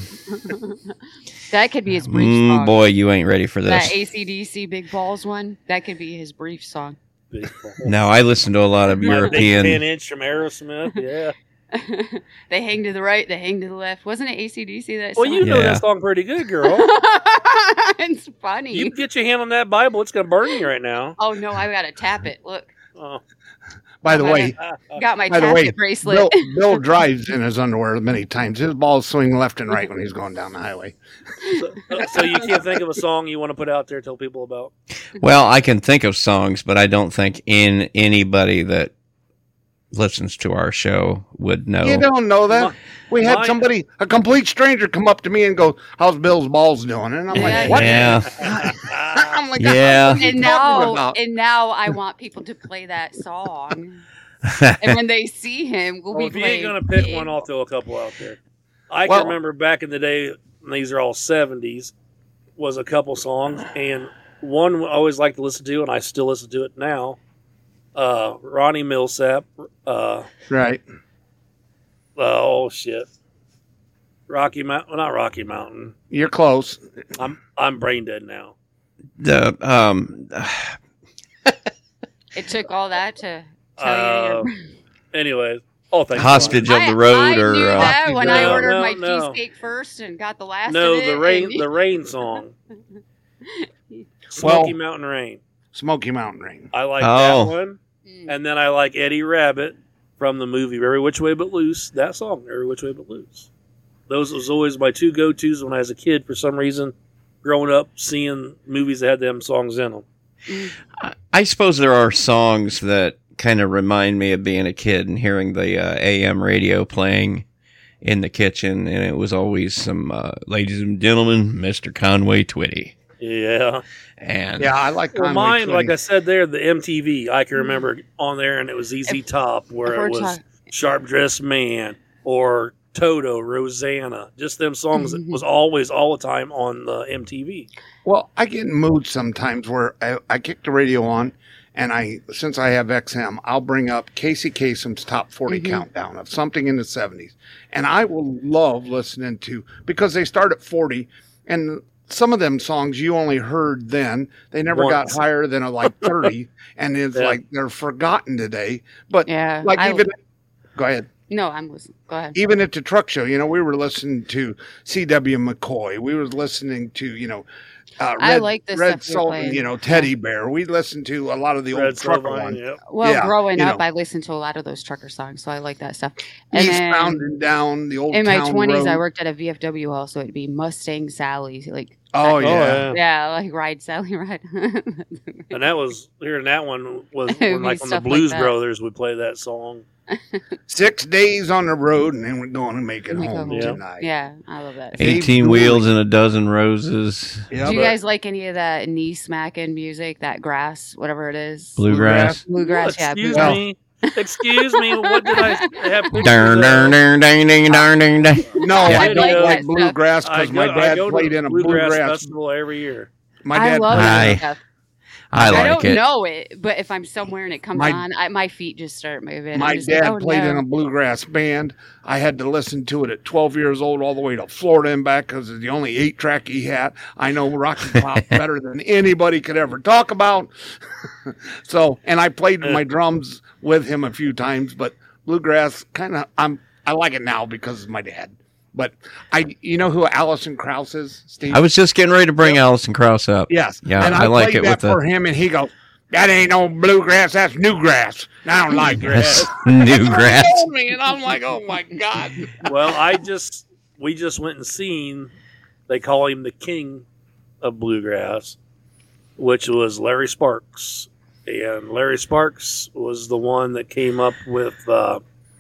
Speaker 3: That could be his brief
Speaker 4: mm,
Speaker 3: song.
Speaker 4: boy, you ain't ready for
Speaker 3: That
Speaker 4: this.
Speaker 3: A C D C Big Balls one, that could be his brief song.
Speaker 6: Big
Speaker 4: No, I listen to a lot of
Speaker 6: Big ten
Speaker 4: European.
Speaker 6: inch from Aerosmith. Yeah.
Speaker 3: They hang to the right, they hang to the left. Wasn't it A C D C that
Speaker 6: Well,
Speaker 3: song?
Speaker 6: you know
Speaker 4: Yeah.
Speaker 6: that song pretty good, girl.
Speaker 3: It's funny.
Speaker 6: You get your hand on that Bible, it's gonna burn you right now.
Speaker 3: Oh no, I gotta tap it. Look.
Speaker 6: Oh,
Speaker 5: By the
Speaker 3: Got
Speaker 5: way,
Speaker 3: my- got my
Speaker 5: by the
Speaker 3: casket
Speaker 5: way,
Speaker 3: bracelet.
Speaker 5: Bill, Bill drives in his underwear many times. His balls swing left and right when he's going down the highway.
Speaker 6: So, so you can't think of a song you want to put out there, tell people about.
Speaker 4: Well, I can think of songs, but I don't think in anybody that listens to our show would know.
Speaker 5: You don't know that.
Speaker 6: My-
Speaker 5: We had
Speaker 6: my-
Speaker 5: somebody, a complete stranger, come up to me and go, "How's Bill's balls doing?" And I'm
Speaker 3: Yeah.
Speaker 5: like, "What?"
Speaker 4: Yeah.
Speaker 5: I'm like,
Speaker 4: Yeah.
Speaker 5: "What are you
Speaker 3: and
Speaker 5: talking
Speaker 3: now,
Speaker 5: about?"
Speaker 3: and now I want people to play that song. And when they see him, we'll
Speaker 6: Well,
Speaker 3: be
Speaker 6: if you
Speaker 3: playing.
Speaker 6: ain't gonna pick
Speaker 3: Big.
Speaker 6: one, I'll throw a couple out there. I
Speaker 5: Well-
Speaker 6: can remember back in the day, and these are all seventies, was a couple songs, and one I always like to listen to, and I still listen to it now. Uh, Ronnie Millsap. Uh,
Speaker 5: Right.
Speaker 6: uh, oh shit. Rocky Mountain, well, not Rocky Mountain.
Speaker 5: You're close.
Speaker 6: I'm I'm brain dead now.
Speaker 4: The um,
Speaker 3: It took all that to tell
Speaker 6: Uh,
Speaker 3: you.
Speaker 6: anyways, oh, thank
Speaker 4: Hostage
Speaker 6: you.
Speaker 4: of the Road,
Speaker 3: I, I
Speaker 4: or
Speaker 3: knew
Speaker 4: uh,
Speaker 3: that when I
Speaker 6: No,
Speaker 3: ordered
Speaker 6: no,
Speaker 3: my
Speaker 6: no.
Speaker 3: cheesecake first and got the last.
Speaker 6: No,
Speaker 3: of it,
Speaker 6: the rain,
Speaker 3: and-
Speaker 6: the rain song. Smoky
Speaker 5: Well-
Speaker 6: Mountain Rain.
Speaker 5: Smoky Mountain Rain.
Speaker 6: I like
Speaker 4: Oh.
Speaker 6: that one.
Speaker 3: Mm.
Speaker 6: And then I like Eddie Rabbit from the movie Every Which Way But Loose. That song, Every Which Way But Loose. Those was always my two go-tos when I was a kid for some reason, growing up, seeing movies that had them songs in them.
Speaker 4: I- I suppose there are songs that kind of remind me of being a kid and hearing the uh, A M radio playing in the kitchen, and it was always some uh, "Ladies and Gentlemen, Mister Conway Twitty,"
Speaker 6: Yeah.
Speaker 4: and
Speaker 5: Yeah, I like
Speaker 6: Well,
Speaker 5: Conway
Speaker 6: mine,
Speaker 5: Twitty.
Speaker 6: like I said there, the M T V, I can remember on there, and it was Z Z Top, where
Speaker 3: if we're
Speaker 6: it was
Speaker 3: talk-
Speaker 6: Sharp Dressed Man or Toto, Rosanna. Just them songs that
Speaker 3: Mhm.
Speaker 6: was always, all the time on the M T V.
Speaker 5: Well, I get in moods sometimes where I, I kick the radio on, and I, since I have X M, I'll bring up Casey Kasem's top forty
Speaker 3: Mhm.
Speaker 5: countdown of something in the seventies, and I will love listening to, because they start at forty, and some of them songs you only heard then, they never
Speaker 6: Once.
Speaker 5: got higher than a, like thirty, and it's
Speaker 6: Yeah.
Speaker 5: like they're forgotten today. But
Speaker 3: Yeah,
Speaker 5: like
Speaker 3: I-
Speaker 5: even, go ahead.
Speaker 3: No, I'm listening. Go ahead.
Speaker 5: Even at the truck show, you know, we were listening to C W McCoy. We were listening to, you know, uh, Red,
Speaker 3: I like the
Speaker 5: Red
Speaker 3: stuff you're
Speaker 5: Sultan,
Speaker 3: playing.
Speaker 5: you know, Teddy Bear. We listened to a lot of the
Speaker 6: Red
Speaker 5: old trucker
Speaker 6: Sylvine,
Speaker 5: ones.
Speaker 6: yeah.
Speaker 3: Well,
Speaker 5: Yeah,
Speaker 3: growing
Speaker 5: you
Speaker 3: up,
Speaker 5: know.
Speaker 3: I listened to a lot of those trucker songs, so I like that stuff. And
Speaker 5: Eastbound
Speaker 3: then
Speaker 5: and down the old
Speaker 3: in my
Speaker 5: town
Speaker 3: twenties,
Speaker 5: road.
Speaker 3: I worked at a V F W hall, so it'd be Mustang Sally, like
Speaker 5: Oh,
Speaker 6: Oh,
Speaker 5: yeah.
Speaker 6: yeah.
Speaker 3: yeah, like ride Sally ride.
Speaker 6: And that was, hearing that one was
Speaker 3: It'd
Speaker 6: when,
Speaker 3: be
Speaker 6: like, when the
Speaker 3: stuff like
Speaker 6: Blues
Speaker 3: that.
Speaker 6: Brothers would play that song.
Speaker 5: Six days on the road, and then we're going to make it
Speaker 3: Make it
Speaker 5: home
Speaker 6: home.
Speaker 5: tonight.
Speaker 3: Yeah, I love that.
Speaker 5: Hey,
Speaker 4: eighteen
Speaker 5: Dooley.
Speaker 4: wheels and a dozen roses,
Speaker 5: Yeah,
Speaker 3: Do you
Speaker 5: but
Speaker 3: guys like any of that knee smacking music, that grass, whatever it is?
Speaker 4: bluegrass.
Speaker 3: Bluegrass,
Speaker 6: Oh,
Speaker 3: yeah.
Speaker 6: excuse
Speaker 3: bluegrass.
Speaker 6: me. Excuse me. What did I have? pictures
Speaker 4: Darn,
Speaker 6: of?
Speaker 4: darn, darn, dang, ding, darn, ding, dang.
Speaker 5: no,
Speaker 4: Yeah.
Speaker 5: I don't
Speaker 6: I
Speaker 5: like
Speaker 3: like that
Speaker 5: bluegrass
Speaker 6: I
Speaker 5: because my
Speaker 6: go- I
Speaker 5: dad
Speaker 6: go to
Speaker 5: played
Speaker 6: the
Speaker 5: in a
Speaker 6: Bluegrass
Speaker 5: bluegrass.
Speaker 6: festival every year.
Speaker 5: My
Speaker 3: I
Speaker 5: dad
Speaker 3: love
Speaker 5: played-
Speaker 3: that
Speaker 4: Hi.
Speaker 3: stuff.
Speaker 4: I
Speaker 3: I
Speaker 4: like
Speaker 3: don't
Speaker 4: it.
Speaker 3: know it, but if I'm somewhere and it comes
Speaker 5: My-
Speaker 3: on, I, my feet just start moving.
Speaker 5: My
Speaker 3: I'm just
Speaker 5: dad
Speaker 3: like, oh,
Speaker 5: played
Speaker 3: no.
Speaker 5: in a bluegrass band. I had to listen to it at twelve years old all the way to Florida and back because it's the only eight track he had. I know Rocky Pop better than anybody could ever talk about. So, and I played my drums with him a few times, but bluegrass kind of, I'm, I like it now because of my dad. But I, you know who Alison Krauss is, Steve?
Speaker 4: I was just getting ready to bring Alison Krauss up.
Speaker 5: Yes.
Speaker 4: Yeah,
Speaker 5: and
Speaker 4: I,
Speaker 5: I,
Speaker 4: like
Speaker 5: played
Speaker 4: it
Speaker 5: that
Speaker 4: with the
Speaker 5: for him, and he goes, "That ain't no bluegrass. That's new grass. I don't like
Speaker 4: that's
Speaker 5: grass."
Speaker 4: new grass.
Speaker 5: He told me, and I'm like, "Oh my god!"
Speaker 6: Well, I just we just went and seen. They call him the king of bluegrass, which was Larry Sparks, and Larry Sparks was the one that came up with uh,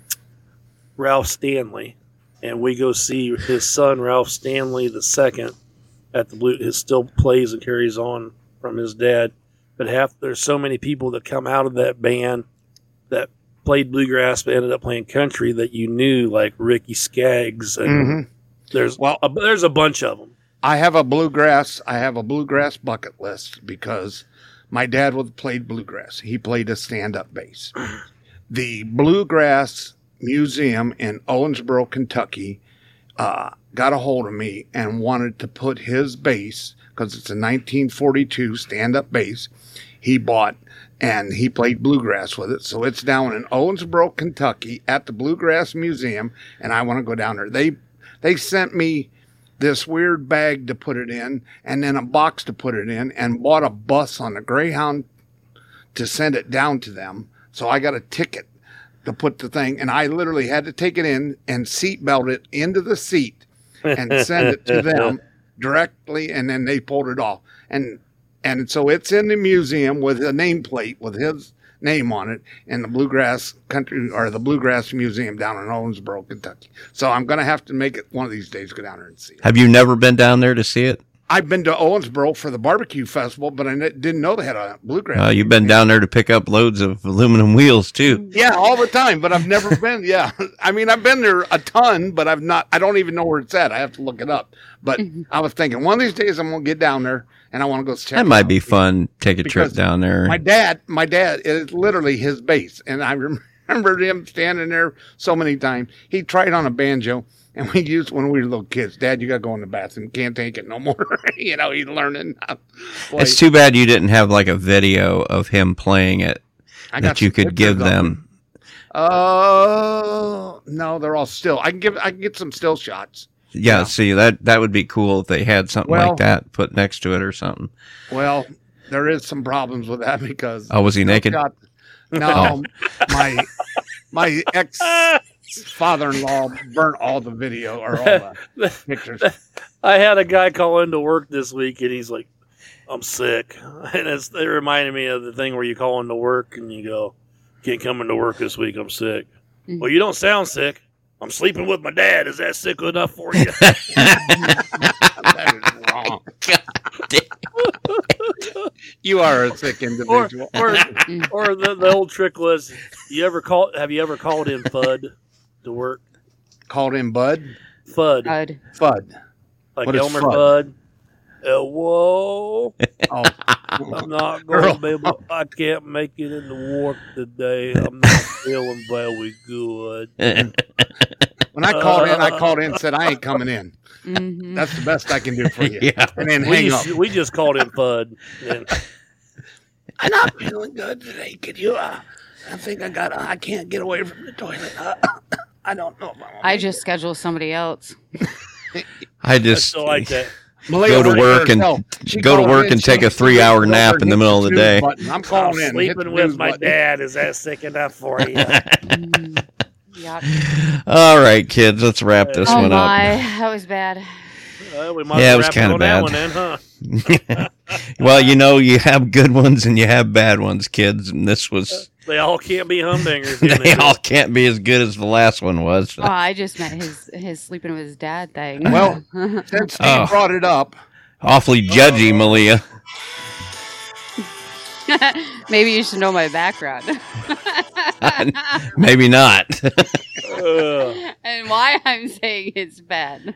Speaker 6: Ralph Stanley, and we go see his son Ralph Stanley the second at the blue. It still plays and carries on from his dad, but half there's so many people that come out of that band that played bluegrass but ended up playing country that you knew, like Ricky Skaggs, and
Speaker 5: Mhm.
Speaker 6: there's
Speaker 5: Well-
Speaker 6: a, there's a bunch of them.
Speaker 5: I have a bluegrass. I have a bluegrass bucket list because my dad was played bluegrass. He played a stand-up bass. The Bluegrass Museum in Owensboro, Kentucky, uh, got a hold of me and wanted to put his bass, because it's a nineteen forty-two stand-up bass he bought, and he played bluegrass with it. So it's down in Owensboro, Kentucky at the Bluegrass Museum, and I want to go down there. They they sent me this weird bag to put it in, and then a box to put it in, and bought a bus on the Greyhound to send it down to them. So I got a ticket to put the thing, and I literally had to take it in and seat belt it into the seat and send it to them directly, and then they pulled it off. And and so it's in the museum with a nameplate with his name on it in the Bluegrass Country or the Bluegrass Museum down in Owensboro, Kentucky. So I'm going to have to make it one of these days, go down there and see it.
Speaker 4: Have you never been down there to see it?
Speaker 5: I've been to Owensboro for the barbecue festival, but I didn't know they had a bluegrass.
Speaker 4: Uh, you've been down there to pick up loads of aluminum wheels too.
Speaker 5: Yeah, all the time, but I've never been. Yeah, I mean, I've been there a ton, but I've not. I don't even know where it's at. I have to look it up. But I was thinking one of these days I'm gonna get down there and I want to go check.
Speaker 4: That
Speaker 5: it
Speaker 4: might
Speaker 5: out.
Speaker 4: be fun. Take a
Speaker 5: Because
Speaker 4: trip down there.
Speaker 5: My dad, my dad is literally his base, and I remember him standing there so many times. He tried on a banjo. And we used when we were little kids. Dad, you got to go in the bathroom. Can't take it no more. You know, he's learning. How to play.
Speaker 4: It's too bad you didn't have like a video of him playing it
Speaker 5: I got
Speaker 4: that you
Speaker 5: some
Speaker 4: could
Speaker 5: pictures
Speaker 4: give
Speaker 5: of him.
Speaker 4: them.
Speaker 5: Oh, no, they're all still. I can give. I can get some still shots.
Speaker 4: Yeah,
Speaker 5: Yeah.
Speaker 4: see that that would be cool if they had something
Speaker 5: Well-
Speaker 4: like that put next to it or something.
Speaker 5: Well, there is some problems with that because.
Speaker 4: Oh, was he naked?
Speaker 5: Got, no, my my ex father-in-law burnt all the video or all the pictures.
Speaker 6: I had a guy call into work this week, and he's like, "I'm sick," and it's, it reminded me of the thing where you call into work and you go, "Can't come into work this week. I'm sick."
Speaker 3: Mhm.
Speaker 6: Well, you don't sound sick. I'm sleeping with my dad. Is that sick enough for you?
Speaker 5: That is wrong. You are a sick
Speaker 6: or
Speaker 5: individual.
Speaker 6: or, or the, the old trick was, you ever call? Have you ever called in Fudd to work?
Speaker 5: Called in Bud.
Speaker 6: Fudd,
Speaker 3: Bud.
Speaker 5: Fudd.
Speaker 6: like
Speaker 5: what is
Speaker 6: Elmer
Speaker 5: Fudd?
Speaker 6: Fudd. Uh, whoa.
Speaker 5: Oh,
Speaker 6: I'm not going to be able, I can't make it into work today. I'm not feeling very good.
Speaker 5: when I called in, I called in and said, I ain't coming in.
Speaker 3: Mm-hmm.
Speaker 5: That's the best I can do for you.
Speaker 4: Yeah.
Speaker 5: And then
Speaker 6: We
Speaker 5: hang up.
Speaker 6: just, we just called him Fudd. And
Speaker 5: I'm not feeling good today. Could you, uh, I think I got, uh, I can't get away from the toilet. Uh, I don't know. If
Speaker 3: I just schedule somebody else.
Speaker 4: I
Speaker 6: I
Speaker 4: just
Speaker 6: still like that.
Speaker 5: Malia
Speaker 4: go to
Speaker 5: already
Speaker 4: work and
Speaker 5: herself. She
Speaker 4: go to
Speaker 5: called
Speaker 4: work
Speaker 5: in,
Speaker 4: and
Speaker 5: she
Speaker 4: take a
Speaker 5: hit the
Speaker 4: three-hour
Speaker 5: snooze
Speaker 4: nap
Speaker 5: button,
Speaker 4: in the
Speaker 5: hit
Speaker 4: middle of the
Speaker 5: snooze
Speaker 4: day.
Speaker 5: button. I'm
Speaker 6: I'm
Speaker 5: calling in. hit
Speaker 6: sleeping
Speaker 5: the
Speaker 6: with
Speaker 5: snooze
Speaker 6: my
Speaker 5: button.
Speaker 6: dad. Is that sick enough for you?
Speaker 3: Mm. Yeah.
Speaker 4: All right, kids, let's wrap this
Speaker 3: Oh
Speaker 4: one
Speaker 3: my,
Speaker 4: up.
Speaker 3: that was bad.
Speaker 6: Well, we might
Speaker 4: Yeah, it
Speaker 6: as
Speaker 4: was
Speaker 6: well
Speaker 4: kinda
Speaker 6: wrap it
Speaker 4: bad.
Speaker 6: on that one then, huh?
Speaker 4: Well, you know, you have good ones and you have bad ones, kids, and this was
Speaker 6: They all can't be humdingers. can
Speaker 4: they
Speaker 6: they?
Speaker 4: all can't be as good as the last one was.
Speaker 3: Oh, I just meant his his sleeping with his dad thing.
Speaker 5: Well, since Steve
Speaker 4: Oh.
Speaker 5: brought it up,
Speaker 4: Awfully judgy, Malia.
Speaker 3: maybe you should know my background
Speaker 4: Maybe not.
Speaker 6: Ugh.
Speaker 3: and why I'm saying it's bad.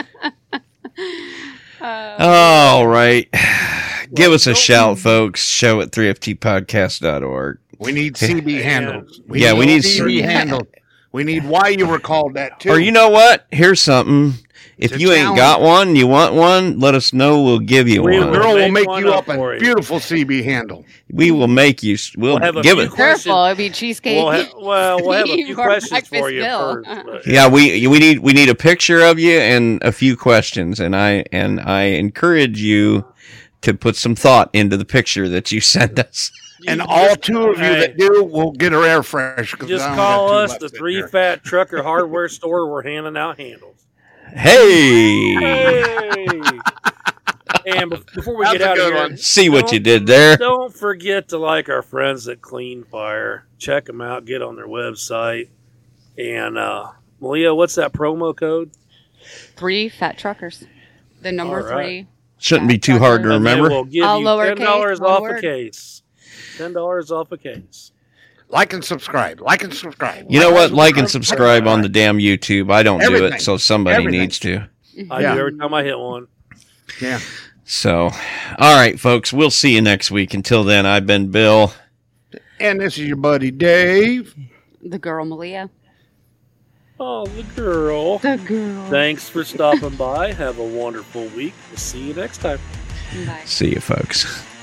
Speaker 3: Uh,
Speaker 4: All right. Give us a shout, folks. Show at three f t podcast dot org.
Speaker 5: we need C B handles.
Speaker 4: Yeah, we need
Speaker 5: C B
Speaker 4: C-
Speaker 5: handles. We need why you were called that too.
Speaker 4: Or you know what? Here's something. If
Speaker 5: It's a
Speaker 4: you ain't
Speaker 5: challenge.
Speaker 4: got one, you want one, let us know. We'll give you
Speaker 6: We
Speaker 4: one.
Speaker 6: will.
Speaker 5: Girl will
Speaker 6: Make
Speaker 5: make
Speaker 6: one
Speaker 5: you
Speaker 6: up
Speaker 5: up
Speaker 6: for
Speaker 5: a
Speaker 6: you.
Speaker 5: beautiful C B handle.
Speaker 4: We will make you. We'll,
Speaker 6: We'll have a
Speaker 4: give
Speaker 6: few
Speaker 4: it.
Speaker 3: careful, it'll be cheesecake.
Speaker 6: We'll, ha- well, we'll have a few
Speaker 3: For
Speaker 6: questions for
Speaker 3: breakfast
Speaker 6: you
Speaker 3: bill.
Speaker 6: first. but-
Speaker 4: Yeah, we we need we need a picture of you and a few questions, and I and I encourage you to put some thought into the picture that you send us.
Speaker 5: And all two of you
Speaker 6: Hey.
Speaker 5: that do will get her air fresh. 'cause
Speaker 6: Just
Speaker 5: I only
Speaker 6: call
Speaker 5: got two
Speaker 6: us
Speaker 5: left
Speaker 6: the
Speaker 5: in
Speaker 6: Three
Speaker 5: here.
Speaker 6: Fat Trucker Hardware Store. We're handing out handles.
Speaker 4: Hey,
Speaker 6: Hey! And be- before we
Speaker 5: That's
Speaker 6: get
Speaker 5: a
Speaker 6: out of
Speaker 5: good
Speaker 6: here,
Speaker 5: one.
Speaker 4: see what
Speaker 6: don't-
Speaker 4: you did there.
Speaker 6: Don't forget to like our friends at Clean Fire. Check them out. Get on their website. And uh, Malia, what's that promo code?
Speaker 3: Three fat truckers. The number
Speaker 6: All right.
Speaker 3: three.
Speaker 4: Shouldn't be too hard to
Speaker 6: And they
Speaker 4: remember.
Speaker 6: will give
Speaker 3: All
Speaker 6: you
Speaker 3: lowercase,
Speaker 6: ten dollars
Speaker 3: one
Speaker 6: off a
Speaker 3: word.
Speaker 6: case. Ten dollars off a case.
Speaker 5: Like and subscribe. Like and subscribe.
Speaker 4: You know what? Like and subscribe on the damn YouTube. I don't do
Speaker 5: Everything.
Speaker 4: it, so somebody
Speaker 5: Everything.
Speaker 4: needs to.
Speaker 6: I
Speaker 5: Yeah.
Speaker 6: do every time I hit one.
Speaker 5: Yeah.
Speaker 4: So, all right, folks, we'll see you next week. Until then, I've been Bill.
Speaker 5: And this is your buddy Dave.
Speaker 3: The girl Malia.
Speaker 6: Oh, the girl.
Speaker 3: The girl.
Speaker 6: Thanks for stopping by. Have a wonderful week. We'll see you next time.
Speaker 3: Bye.
Speaker 4: See you, folks.